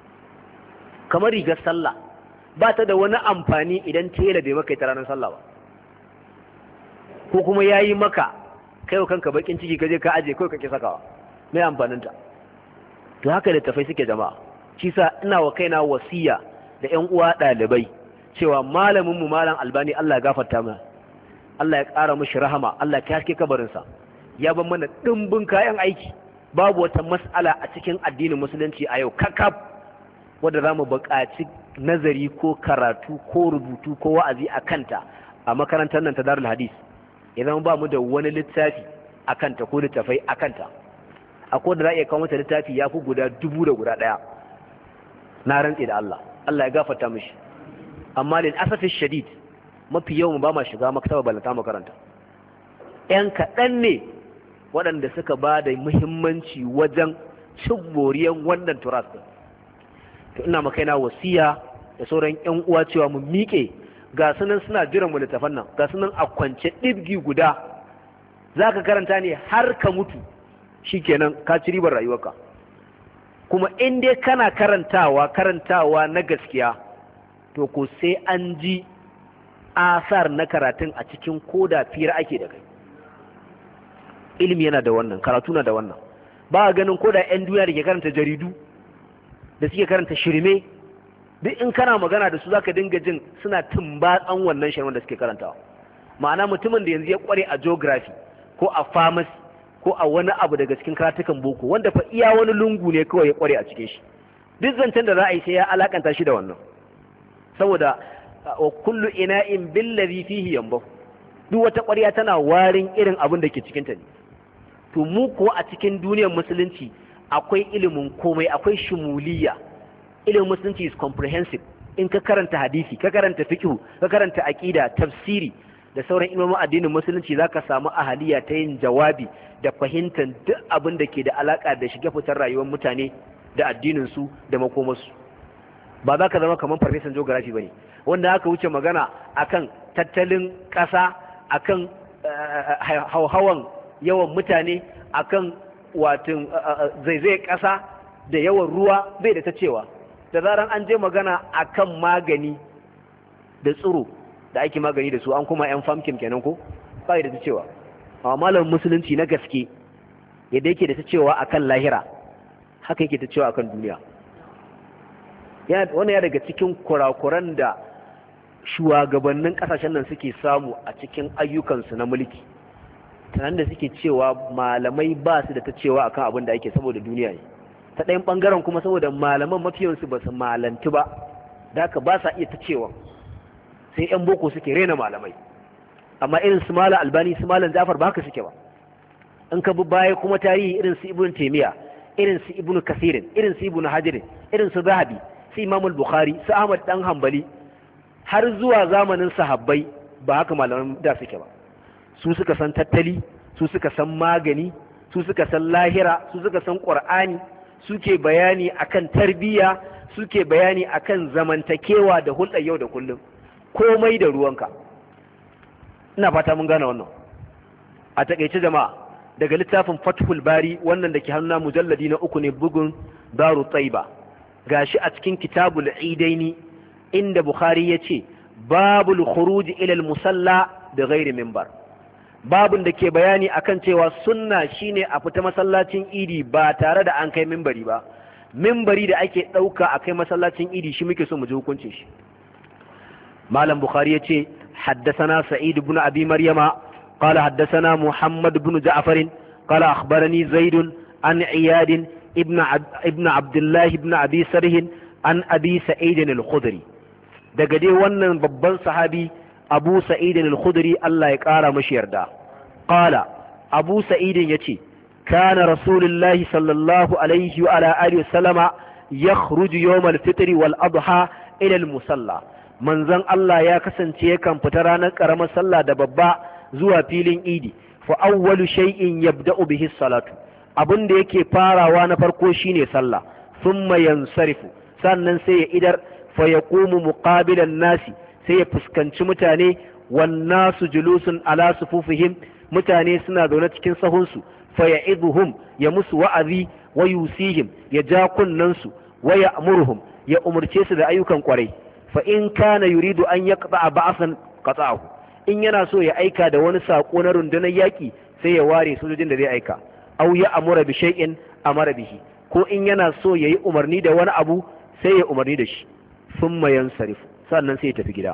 Kamar rigar sallah ba ta da wani amfani idan tela bai maka ita ranar sallah ba, ko kuma ya yi maka kai wa kanka bakin ciki ka je ka aje kawai kake sakawa, mai amfaninta. To haka littafai suke jama'a. Shi sa ina wa kaina wasiya da ƴan uwa ɗalibai cewa malamin mu malam Albani Allah ya gafarta mana, Allah ya ƙara mishi rahama, Allah ya haske kabarinsa, ya ban mana ɗimbin kayan aiki. Babu wata mas'ala a cikin addinin musulunci a yau kakaf wadda za mu buƙaci nazari ko karatu ko rubutu ko wa'azi a kanta a makarantar nan ta Darul Hadis idan ba mu da wani littafi a kanta ko littafai a kanta. Akwai da za a iya kawo mata littafi ya fi guda dubu da guda ɗaya, na rantse da Allah, Allah ya gafarta mishi. Amma lil asafi shadid mafi yawan ba ma shiga maktaba balanta makaranta. ‘Yan kaɗan ne waɗanda suka ba da muhimmanci wajen cin moriyan wannan turas ɗin. To ina makaina wasiya da sauran ‘yan uwa cewa mu miƙe, ga sunan suna jiran mu littafan nan, ga sunan a kwance ɗibgi guda, za ka karanta ne har ka mutu, shi kenan ka ci ribar rayuwarka. Kuma in dai kana karantawa karantawa na gaskiya, to ko sai an ji asar na karatun a cikin koda fira ake da kai. Ilimi yana da wannan, karatu na da wannan. Ba a ganin koda 'yan duniya da ke karanta jaridu da suke karanta shirme, duk in kana magana da su zaka dinga jin suna tumbatsan wannan shirmen da suke karantawa. Ma'ana mutumin da yanzu ya kware a geography ko a pharmacy ko a wani abu daga cikin karatukan boko, wanda fa iya wani lungu ne kawai ya kware a cikin shi, duk zancen da za a yi sai ya alakanta shi da wannan, saboda wa kullu ina'in billazi fihi yanbahu, duk wata ƙwarya tana warin irin abin da ke cikin ta ne. To mu kuwa a cikin duniyar musulunci akwai ilimin komai, akwai shumuliya. Ilimin musulunci is comprehensive. In ka karanta hadisi, ka karanta fiqh, ka karanta aqida, tafsiri da sauran ilimin addinin musulunci zaka samu ahaliya ta yin jawabi da fahimtar duk abin da ke da alaka da shige fitar rayuwar mutane da addinin su da makomarsu. Ba za ka zama kamar farfesan geography bane, wanda aka wuce magana akan tattalin ƙasa, akan hauhawan yawan mutane, akan watin zaizayar ƙasa da yawan ruwa bai da ta cewa. Da zaran an je magana akan magani da tsiro da ake magani da su an kuma yan famkin kenan ko bai da ta cewa. amma malamin musulunci na gaske yadda yake da ta cewa akan lahira haka yake ta cewa akan duniya. Wannan ya daga cikin kurakuran da shugabannin kasashen nan suke samu a cikin ayyukansu na mulki, tunan da suke cewa malamai ba su da ta cewa akan abin da ake saboda duniya ne. Ta ɗayan ɓangaren kuma saboda malaman mafiyansu ba su malantu ba, da haka ba sa iya ta cewa, sai 'yan boko suke rena malamai. Amma irin su malam albani su malam jafar ba haka suke ba. In ka bi baya kuma tarihi irin su ibn taimiya, irin su ibn kasirin, irin su ibn hajirin, irin su zahabi, su imamul bukhari, su ahmad dan hanbali, har zuwa zamanin sahabbai ba haka malaman da suke ba. Su suka san tattali, su suka san magani, su suka san lahira, su suka san qur'ani, suke bayani akan tarbiyya, suke bayani akan zamantakewa da hulɗar yau da kullum, komai da ruwanka. Ina fata mun gane wannan. A takeice jama'a, daga littafin Fathul Bari wannan da ke hannuna mujalladi na uku ne bugun Daru Taiba, gashi a cikin Kitabul Idaini inda Bukhari ya ce babul khuruj ila al-musalla da ghairi minbar, babun da ke bayani akan cewa sunna shine a fita masallacin idi ba tare da an kai minbari ba. Minbari da ake dauka a kai masallacin idi shi muke so mu ji hukuncin shi. Malam Bukhari ya ce حدثنا سعيد بن أبي مريم قال حدثنا محمد بن جعفر قال أخبرني زيد عن عياد ابن عبد, ابن عبد الله بن أبي سره عن أبي سعيد الخدري. daga dai wannan babban sahabi Abu Sa'id al-Khudri Allah ya kara mashi yarda. Qala Abu Sa'id yace kana Rasulullahi sallallahu alaihi wa ala alihi wasallama yakhruju yawm al-fitr wal adha ila al-musalla. Manzon Allah ya kasance yakan fita ranar karamar sallah da babba zuwa filin idi. Fa awwalu shay'in yabda'u bihi as-salatu, abinda yake farawa na farko shine sallah. Thumma yansarifu, sannan sai ya idar fa yaqumu muqabilan nasi, sai ya fuskanci mutane. Wan nasu julusun ala sufufihim, mutane suna zaune cikin sahunsu. Fa ya'idhuhum, ya musu wa'azi. Wa yusihim, ya ja kunnansu. Wa ya'muruhum, ya umurce su da ayyukan kwarai. fa in kana yuridu an yaqta'a ba'san qata'ahu, in yana so ya aika da wani sako na rundunar yaki sai ya ware sojojin da zai aika. Aw ya amura bi shay'in amara bihi, ko in yana so yayi umarni da wani abu sai ya umarni da shi. Thumma yansarifu, sannan sai ya tafi gida.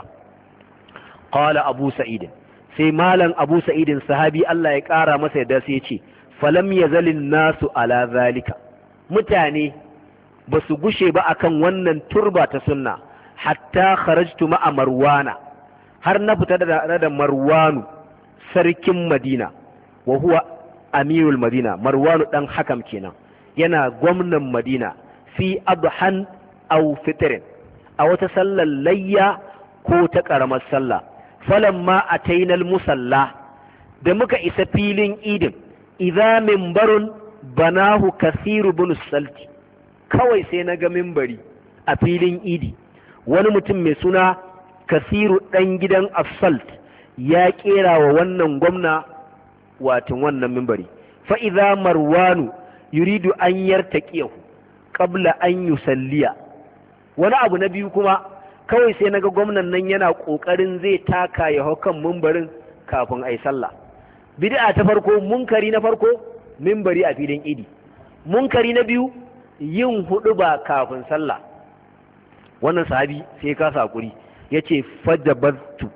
Qala Abu Sa'id, sai malam Abu Sa'id sahabi Allah ya kara masa yadda sai ya ce falam yazalin nasu ala zalika, mutane ba su gushe ba akan wannan turba ta sunna hatta kharajtu ma'a marwana, har na fita da da marwanu sarkin Madina, wa huwa amirul Madina. Marwanu dan hakam kenan, yana gwamnan Madina. Fi adhan aw fitrin, a wata sallar layya ko ta karamar sallah. Falamma atainal musalla, da muka isa filin idin, idza minbarun banahu kasiru bin salti, kawai sai na ga minbari a filin idi. Wani mutum mai suna Kasiru ɗan gidan Asalt ya ƙera wa wannan gwamna watan wannan mimbari. Fa'iza Marwanu yuridu an yartaqiyahu qabla an yusalliya. Wani abu na biyu kuma, kawai sai naga gwamnan nan yana ƙoƙarin zai taka ya hau kan mimbarin kafin ai sallah. Bid'a ta farko, munkari na farko, mimbari a filin idi. Munkari na biyu, yin hudu ba kafin sallah. Wannan sahabi sai ya kasa hakuri, yace fajabtu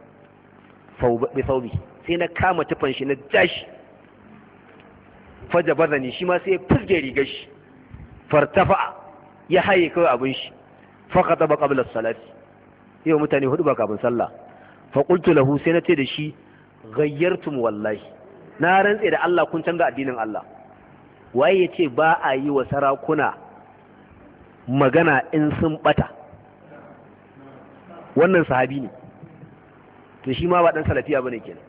bi thawbi, sai na kama tufan shi na jashi. Fajabazani, shi ma sai ya fusge rigar shi. Fartafa, ya haye kawai abin shi. Faqata ba qabla as-salati, yau mutane hudu ba kafin sallah. Fa qultu lahu, sai na ce da shi ghayyartum wallahi, na rantse da Allah kun canza addinin Allah. Waye yace ba a yi wa sarakuna magana in sun bata? Wannan sahabi ne, to shi ma ba dan salafiya bane kenan.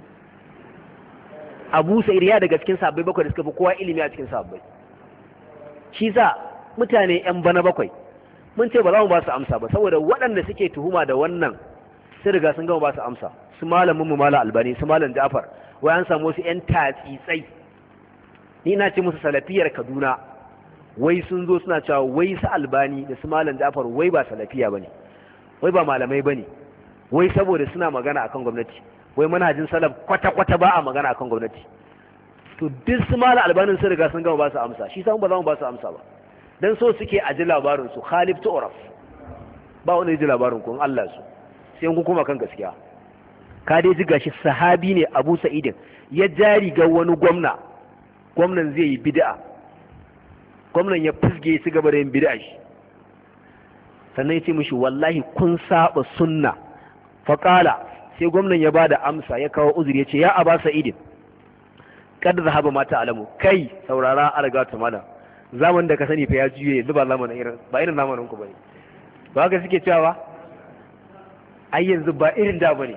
Abu Sa'id ya daga cikin sahabbai bakwai da suka fi kowa ilimi a cikin sahabbai. Shi sa mutane yan bana bakwai mun ce ba za mu ba su amsa ba, saboda waɗanda suke tuhuma da wannan sun riga sun gama ba su amsa. Su malamin mu Malam Albani, su Malam Ja'far, wai an samu wasu yan tatsitsai ni ina ce musu salafiyar Kaduna wai sun zo suna cewa wai su Albani da su Malam Ja'far wai ba salafiya bane wai ba malamai bane wai saboda suna magana akan gwamnati wai manhajin salaf kwata-kwata ba a magana akan gwamnati. To duk su Malam Albanin sun riga sun gama ba su amsa, shi san ba za mu ba su amsa ba dan so suke a ji labarin su Khalif Tu'raf ba wanda ya ji labarin ku in Allah su sai kun kuma kan gaskiya. Ka dai ji gashi sahabi ne Abu Sa'id ya jari ga wani gwamna, gwamnan zai yi bid'a, gwamnan ya fusge su gaba da yin bid'a shi, sannan ya ce mishi wallahi kun saba sunna. Faqala, sai gwamnan ya bada amsa ya kawo uzuri ya ce ya Aba Sa'id kad zahaba ma ta'lamu, kai saurara arga ta mala zaman da ka sani fa ya juye yanzu ba zamanin irin ba irin zamanin ku bane, ba ga suke cewa ai yanzu ba irin da bane.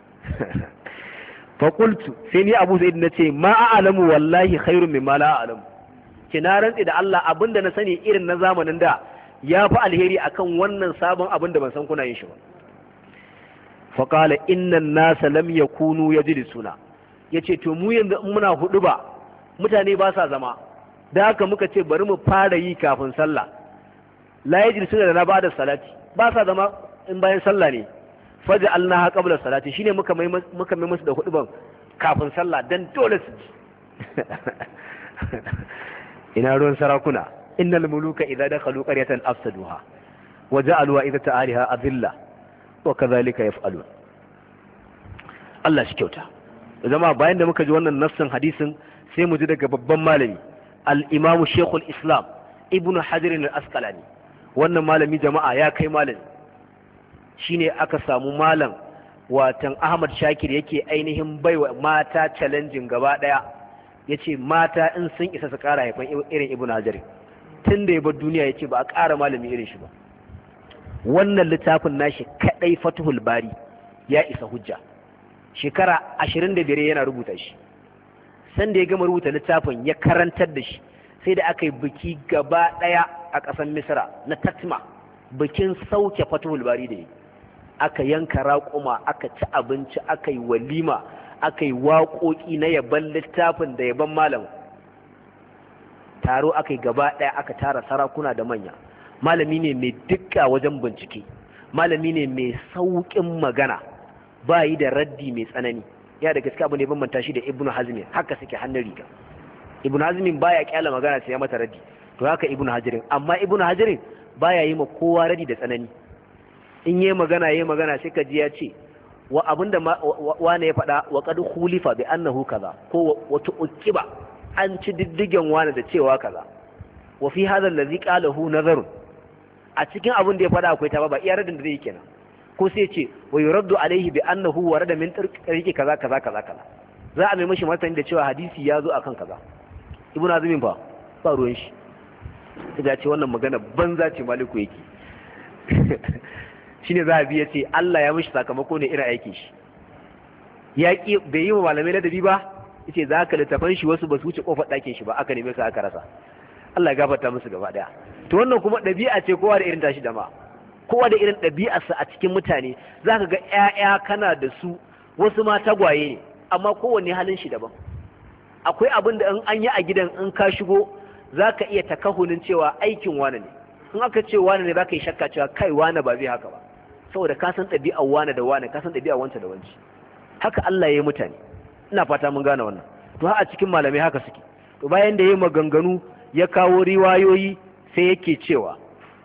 Fa qultu, sai ni Abu Sa'id nace ma a'lamu wallahi khairun mimma la a'lamu, kina rantsi da Allah abinda na sani irin na zamanin da ya fi alheri akan wannan sabon abin da ban san kuna yin shi ba. Fa qala inna an-nasa lam yakunu yajlisuna, yace to mu yanzu muna hudu ba mutane ba sa zama, da haka muka ce bari mu fara yi kafin sallah. La yajlisuna da na bada salati, ba sa zama in bayan sallah ne. Faj'alnaha qabla salati, shine muka mai muka mai musu da huduban kafin sallah dan dole su ji. Ina ruwan sarakuna, innal muluka idza dakhalu qaryatan afsaduha wa ja'alu idza ta'aliha adilla wa kadhalika yaf'alun. Allah shi kyauta. Zama bayan da muka ji wannan nassin hadisin sai mu ji daga babban malami al-Imam Sheikhul Islam Ibn Hajar al-Asqalani. Wannan malami jama'a ya kai malami, shine aka samu malam watan Ahmad Shakir yake ainihin baiwa mata challenging gaba daya, yace mata in sun isa su kara haifan irin Ibn Hajar, tunda ya bar duniya yace ba a kara malami irin shi ba. Wannan littafin nashi kadai Fathul Bari ya isa hujja, shekara ashirin da biyar yana rubuta shi. Sanda ya gama rubuta littafin ya karantar da shi sai da aka yi biki gaba daya a ƙasar Misra na Tatma, bikin sauke Fathul Bari da yi. Aka yanka raƙuma, aka ci abinci, aka yi walima, aka yi waƙoƙi na yaban littafin da yaban malam. Taro aka yi gaba ɗaya, aka tara sarakuna da manya. Malami ne mai dukka wajen bincike, malami ne mai sauƙin magana, ba yi da raddi mai tsanani. Ya da gaskiya abu ne bambanta shi da Ibn Hazm, haka suke hannun riga. Ibn Hazm baya kyala magana sai ya mata raddi, to haka Ibn Hajar, amma Ibn Hajar baya yi ma kowa raddi da tsanani. In yi magana yi magana sai ka ji ya ce wa abinda wane ya faɗa wa qad khulifa bi annahu kaza, ko wa tuqiba an ci diddigen wane da cewa kaza, wa fi hadha allazi qalahu nazarun, a cikin abin da ya faɗa akwai ta ba iya radin da zai yi kenan. Ko sai ce wa yuraddu alaihi bi annahu warada min tariki kaza kaza kaza kaza, za a mai mashi martani da cewa hadisi ya zo akan kaza. Ibn Azmin fa ba ruwan shi, ya ce wannan magana banza ce maliku yake. Shine za a biya ce Allah ya mishi sakamako ne irin aikin shi. Ya ki bai yi wa malamai ladabi ba, yace za ka littafan shi wasu ba su wuce kofar ɗakin shi ba, aka neme su aka rasa. Allah ya gafarta musu gaba daya. To wannan kuma ɗabi'a ce kowa da irin tashi da ma. Kowa da irin ɗabi'arsa a cikin mutane. Za ka ga ƴaƴa kana da su, wasu ma tagwaye ne, amma kowanne halin shi daban. Akwai abin da in an yi a gidan in ka shigo za ka iya takahunin cewa aikin wane ne. In aka ce wane ne za ka yi shakka cewa kai wane ba zai haka ba. Saboda ka san ɗabi'ar wane da wane, ka san ɗabi'ar wance da wance. Haka Allah ya yi mutane. Ina fata mun gane wannan. To ha a cikin malamai haka suke. To bayan da ya yi maganganu ya kawo riwayoyi sai yake cewa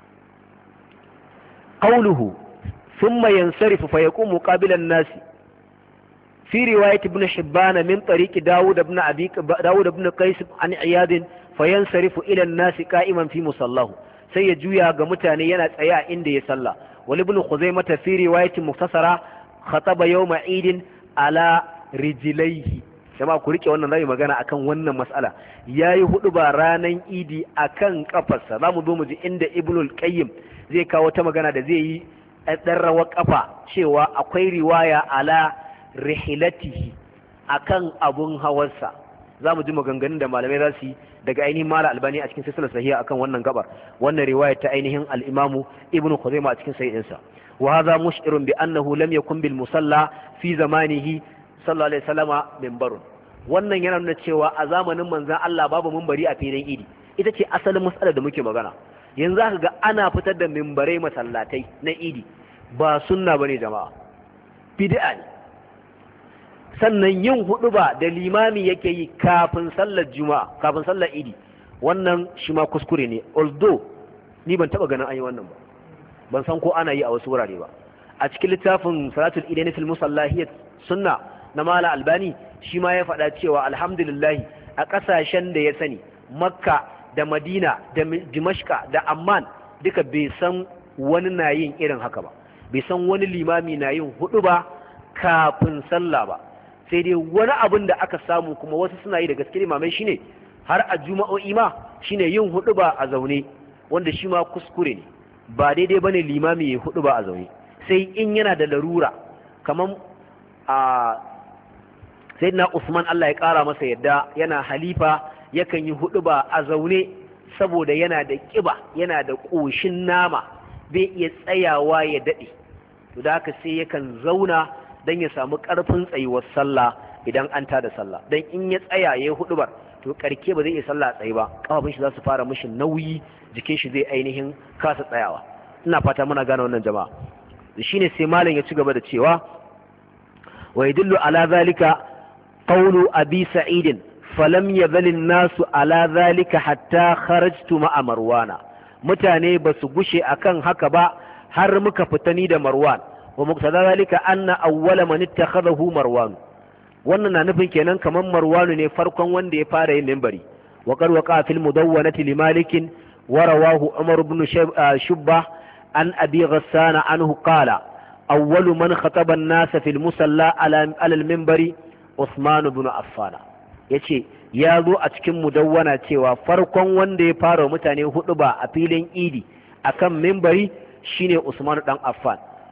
qawluhu thumma yansarifu fa yaqumu qabila an-nas fi riwayat ibn Hibban min tariq Dawud ibn Abi Dawud ibn Qais an Iyad fa yansarifu ila an-nas qa'iman fi musallahu, sai ya juya ga mutane yana tsaye a inda ya salla. Wal ibn Khuzaimah fi riwayat mukhtasara khataba yawm Eid ala rijlaihi. Jama'a ku rike wannan zai magana akan wannan mas'ala. Yayi hudu ba ranan Idi akan kafarsa. Zamu zo mu ji inda Ibnul Qayyim zai kawo ta magana da zai yi dan rawa kafa cewa akwai riwaya ala rihilatihi akan abun hawarsa. Zamu ji maganganun da malamai za su yi daga ainihin Malam Albani a cikin silsilar sahiha akan wannan gabar. Wannan riwaya ta ainihin al-Imam Ibn Khuzaimah a cikin sahihinsa. Wa hadha mush'irun bi annahu lam yakun bil musalla fi zamanihi sallallahu alaihi wasallama minbarun. wannan yana nuna cewa a zamanin manzon Allah babu minbari a filin idi. Ita ce asalin mas'alar da muke magana. Yanzu aka ga ana fitar da mimbarai masallatai na idi, ba sunna bane jama'a, bid'a ne. Sannan yin huduba da limami yake yi kafin sallar juma'a, kafin sallar idi, wannan shi ma kuskure ne. Although ni ban taba ganin an yi wannan ba, ban san ko ana yi a wasu wurare ba. A cikin littafin salatul idaini fil musallahiyat sunna na Mala Albani, shi ma ya faɗa cewa alhamdulillah a ƙasashen da ya sani, Makka da Madina da Dimashka da Amman, duka bai san wani na yin irin haka ba, bai san wani limami na yin hudu ba kafin sallah ba. Sai dai wani abin da aka samu kuma wasu suna yi da gaske limamai shine har a juma'o'i ma shine yin hudu ba a zaune, wanda shi ma kuskure ne, ba daidai bane limami ya hudu ba a zaune, sai in yana da larura. Kaman a sayyidina Usman Allah ya kara masa yadda yana halifa yakan yi hudu ba a zaune saboda yana da kiba, yana da ƙoshin nama, bai iya tsayawa ya daɗe, to da haka sai yakan zauna don ya samu ƙarfin tsayuwar sallah idan an tada sallah. Don in ya tsaya ya yi hudubar, to karke ba zai iya sallah tsaye ba, kafafun shi za su fara mishi nauyi, jikin shi zai ainihin kasa tsayawa. Ina fata muna gane wannan jama'a. Shine sai malam ya ci gaba da cewa wa yadullu ala zalika qawlu abi sa'id falam yazal an-nasu ala zalika hatta kharajtu ma'a marwana. Mutane ba su gushe akan haka ba har muka fita ni da Marwan. Wa muqtada zalika anna awwala man ittakhadahu Marwan. Wannan na nufin kenan kaman Marwanu ne farkon wanda ya fara yin minbari. Wa qad waqa fil mudawwanati li Malik wa rawahu Umar ibn Shubbah an Abi Ghassan anhu qala awwalu man khataba an-nas fil musalla ala al-minbari Uthman ibn Affan. Yace ya zo a cikin mudawwana cewa farkon wanda ya fara mutane hudu ba a filin idi akan minbari shine Usman dan Affan.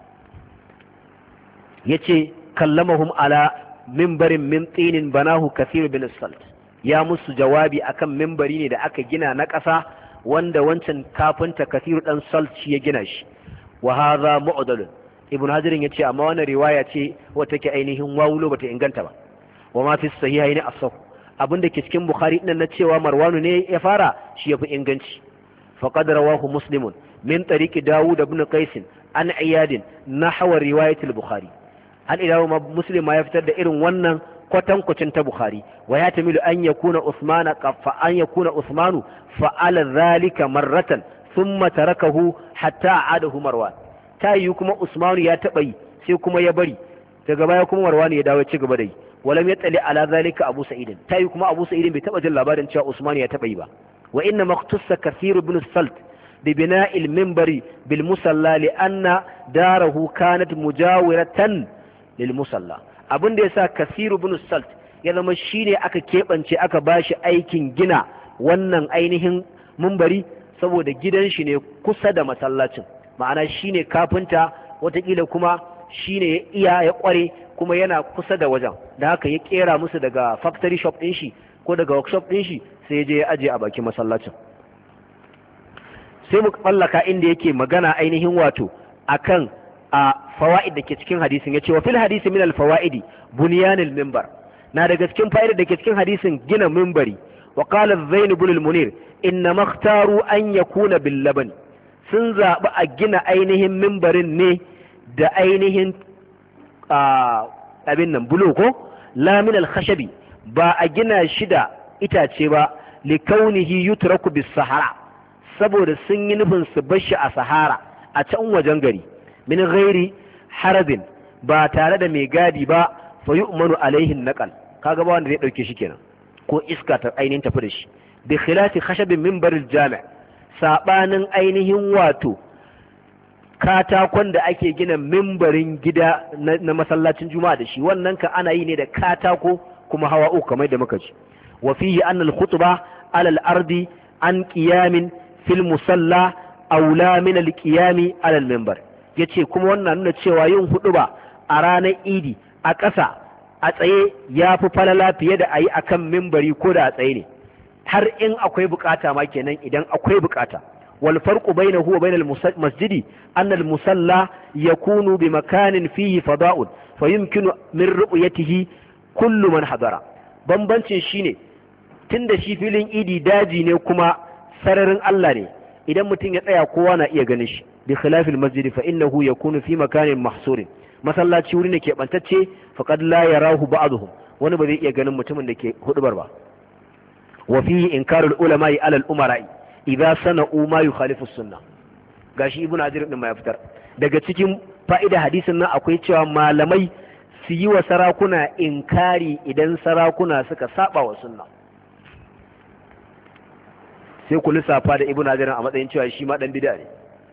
Yace kallamahum ala minbarin min tinin banahu Kathir bin Salt. Ya musu jawabi akan minbari ne da aka gina na ƙasa wanda wancan kafinta Kathir dan Salt shi ya gina shi. Wa hadha mu'dal. Ibn Hajar yace amma wannan riwaya ce wata ke ainihin wawulo bata inganta ba. Wa ma fi sahihaini as-sahih. Abinda ke cikin Bukhari din na cewa Marwanu ne ya fara shi yafi inganci. Faqad rawahu Muslimun min tariqi Dawud ibn Qais an Iyad nahwa riwayat al-Bukhari. An ila Muslim ma ya fitar da irin wannan kwatankwacin ta Bukhari. Wa ya tamilu an yakuna Uthman qaffa an yakuna Uthmanu fa'ala dhalika marratan thumma tarakahu hatta a'adahu Marwan. Tayi kuma Usmanu ya taba yi sai kuma ya bari, daga baya kuma Marwan ya dawo ci gaba da yi. Walam yatsali ala zalika Abu Sa'id. Tayi kuma Abu Sa'id bai taba jin labarin cewa Usman ya taba yi ba. Wa inna maqtussa Kathir ibn Salt bi bina'il minbari bil musalla li anna darahu kanat mujawiratan lil musalla. Abin da yasa Kathir ibn Salt ya zama shine aka kebance aka bashi aikin gina wannan ainihin minbari saboda gidan shi ne kusa da masallacin. Ma'ana shine kafinta, watakila kuma shine ya iya ya kware kuma yana kusa da wajen, da haka ya kera musu daga factory shop din shi ko daga workshop din shi sai je ya aje a bakin masallacin. Sai mu fallaka inda yake magana ainihin wato akan a fawaid da ke cikin hadisin. Yace wa fil hadisi min al fawaidi bunyanil minbar. Na daga cikin fa'idar da ke cikin hadisin gina minbari. Wa qala Zain ibn al-Munir inna makhtaru an yakuna bil laban. Sun zaɓi a gina ainihin minbarin ne da ainihin abin nan bulo ko lamin al-khashabi, ba a gina shi da itace ba, li kaunihi yutraku bis sahara, saboda sun yi nufin su bar shi a sahara a can wajen gari, min ghairi harabin, ba tare da mai gadi ba, fa yu'manu alaihi naqal, kaga ba wanda zai dauke shi kenan ko iska ta ainihin tafi da shi. Bi khilafi khashabin minbaril jami', sabanin ainihin wato katakon da ake gina mimbarin gida na masallacin juma'a da shi, wannan ka ana yi ne da katako kuma hawa uku kamar da muka ji. Wa fihi anna al-khutba ala al-ardi an qiyamin fil musalla aula min al-qiyami ala al-minbar. Yace kuma wannan nuna cewa yin huduba a ranar idi a ƙasa a tsaye yafi falala fiye da ayi akan mimbari ko da a tsaye ne, har in akwai bukata ma kenan, idan akwai bukata. والفرق بينه وبين المسجد أن المصلى يكون بمكان فيه فضاء فيمكن من رؤيته كل من حضر. bambancin shine tunda shi filin idi daji ne kuma sararin Allah ne idan mutum ya tsaya kowa na iya ganin shi bi khilafil masjid fa innahu yakunu fi makanin mahsurin masallaci wuri ne ke bantacce faqad la yarahu ba'dhum wani ba zai iya ganin mutumin da ke hudubar ba wa fihi inkarul ulama'i ala al umara'i idza sana'u ma yukhalifu sunnah gashi ibnu hajar din ma ya fitar daga cikin fa'ida hadisin nan akwai cewa malamai su yi wa sarakuna inkari idan sarakuna suka saba wa sunna sai ku lissafa da ibnu hajar a matsayin cewa shi ma dan bid'a ne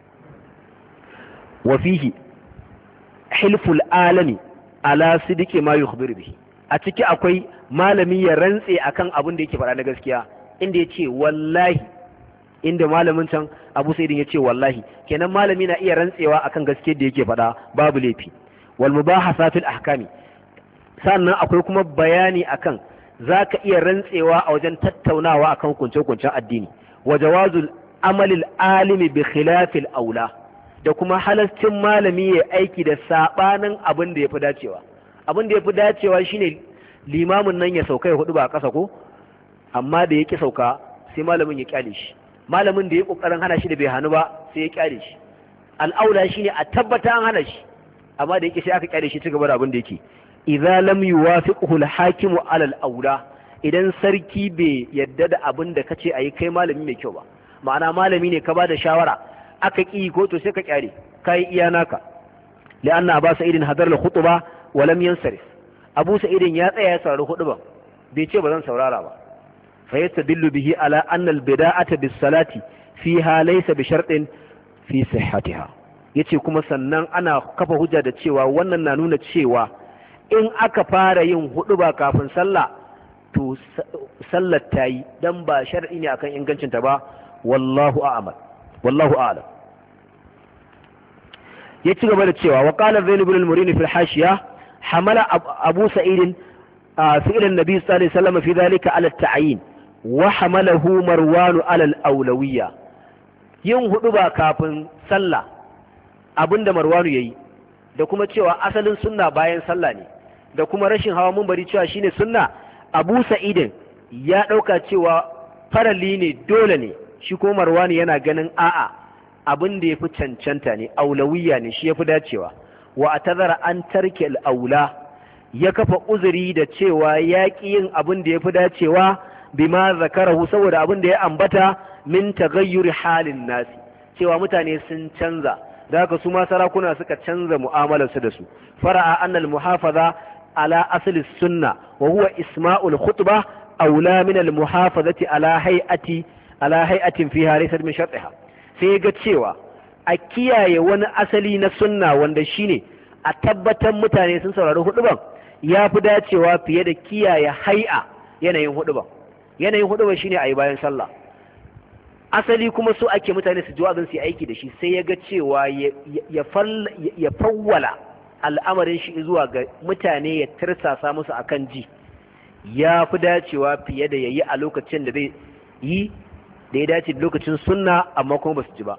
wa fihi hilful alami ala sidiki ma yukhbir bihi a ciki akwai malami ya rantse akan abin da yake faɗa na gaskiya inda yace wallahi inda malamin can Abu Sa'id ya ce wallahi kenan malami na iya rantsewa akan gaskiyar da yake faɗa babu laifi wal mubahasa fil ahkami sannan akwai kuma bayani akan zaka iya rantsewa a wajen tattaunawa akan hukunce-hukuncen addini wa jawazul amalil alimi bi khilafil aula da kuma halascin malami ya aiki da sabanin abin da yafi dacewa abin da yafi dacewa shine limamin nan ya sauka ya hudu ba a ƙasa ko amma da yake sauka sai malamin ya kyale shi malamin da ya kokarin hana shi da bai hanu ba sai ya kyale shi al'aula shine a tabbata an hana shi amma da yake sai aka kyale shi ci gaba da abin da yake idza lam yuwafiqhu al-hakimu ala al-aula idan sarki bai yadda da abin da kace ayi kai malami mai kyau ba ma'ana malami ne ka ba da shawara aka ki ko to sai ka kyale kai iya naka li'anna Abu Sa'id hadar al-khutba wa lam yansarif Abu Sa'id ya tsaya ya saurari khutba bai ce ba zan saurara ba فيستدل به على أن البداءة بالصلاة فيها ليس بشرط في صحتها yace kuma sannan ana kafa hujja da cewa wannan na nuna cewa in aka fara yin huduba kafin sallah to sallar tayi dan ba shar'i ne akan ingancin ta ba wallahu a'lam wallahu a'lam yace gaba da cewa wa qala Zain ibn al-Murin fi al-Hashiya hamala Abu Sa'id fi'l an-nabi sallallahu alaihi wasallam fi dhalika ala at-ta'yin wa hamalahu marwanu alal aulawiyya yin hudu ba kafin sallah abinda marwanu yayi da kuma cewa asalin sunna bayan sallah ne da kuma rashin hawa munbari cewa shine sunna Abu Sa'id ya dauka cewa farali ne dole ne shi ko marwanu yana ganin a'a abinda yafi cancanta ne aulawiyya ne shi yafi dacewa wa atazara an tarki al aula ya kafa uzuri da cewa yaki yin abinda yafi dacewa bima zakarahu saboda abin da ya ambata min taghayyuri halin nasi cewa mutane sun canza da haka su ma sarakuna suka canza mu'amalarsu da su fara'a annal muhafaza ala asli sunna wa huwa isma'ul khutbah aula min al muhafazati ala hay'ati ala hay'atin fiha laysa min shartiha sai ga cewa a kiyaye wani asali na sunna wanda shine a tabbatar mutane sun saurari huduban ya fi dacewa fiye da kiyaye hay'a yanayin huduban yanayin hudu ba shine ayi bayan sallah asali kuma so ake mutane su ji wa'azin su aiki da shi sai ya ga cewa ya fawwala al'amarin shi zuwa ga mutane ya tirsasa musu akan ji ya fi dacewa fiye da yayi a lokacin da zai yi da ya dace lokacin sunna amma kuma basu ji ba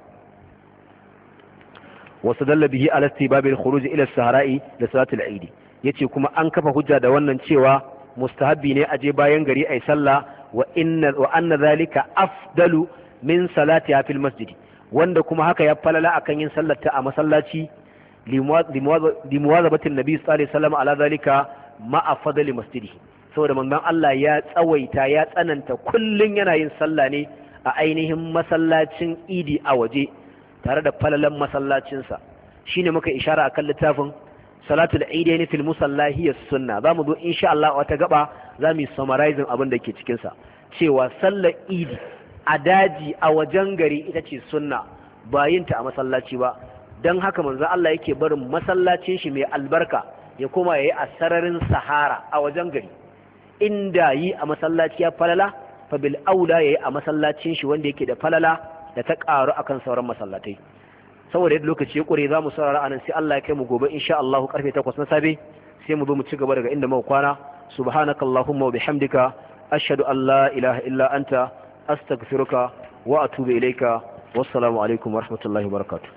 wasu dalla bihi ala istibabil khuruj ila as-sahara'i da salatul eid yace kuma an kafa hujja da wannan cewa mustahabbi ne aje bayan gari ai sallah wa inna wa anna zalika afdalu min salatiha fil masjid wanda kuma haka ya falala akan yin sallarta a masallaci limuwazabatin nabi sallallahu alaihi wasallam ala zalika ma'a fadli masjidi saboda manzon Allah ya tsawaita ya tsananta kullun yana yin sallah ne a ainihin masallacin idi a waje tare da falalan masallacinsa shine muka ishara akan littafin salatul eidain fil musalla hiya sunna zamu zo insha Allah wata gaba zamu yi summarizing abin da ke cikin sa cewa sallar idi a daji a wajen gari ita ce sunna ba yin ta a masallaci ba dan haka manzo Allah yake barin masallacin shi mai albarka ya koma yayi a sararin sahara a wajen gari inda yi a masallaci ya falala fa bil aula yayi a masallacin shi wanda yake da falala da ta karu akan sauran masallatai saboda yadda lokaci ya kure zamu saurara anan sai Allah ya kai mu gobe insha Allah karfe takwas na safe sai mu zo mu ci gaba daga inda muka kwana subhanakallahumma wa bihamdika ashhadu an la ilaha illa anta astaghfiruka wa atubu ilayka wassalamu alaikum wa rahmatullahi wa barakatuh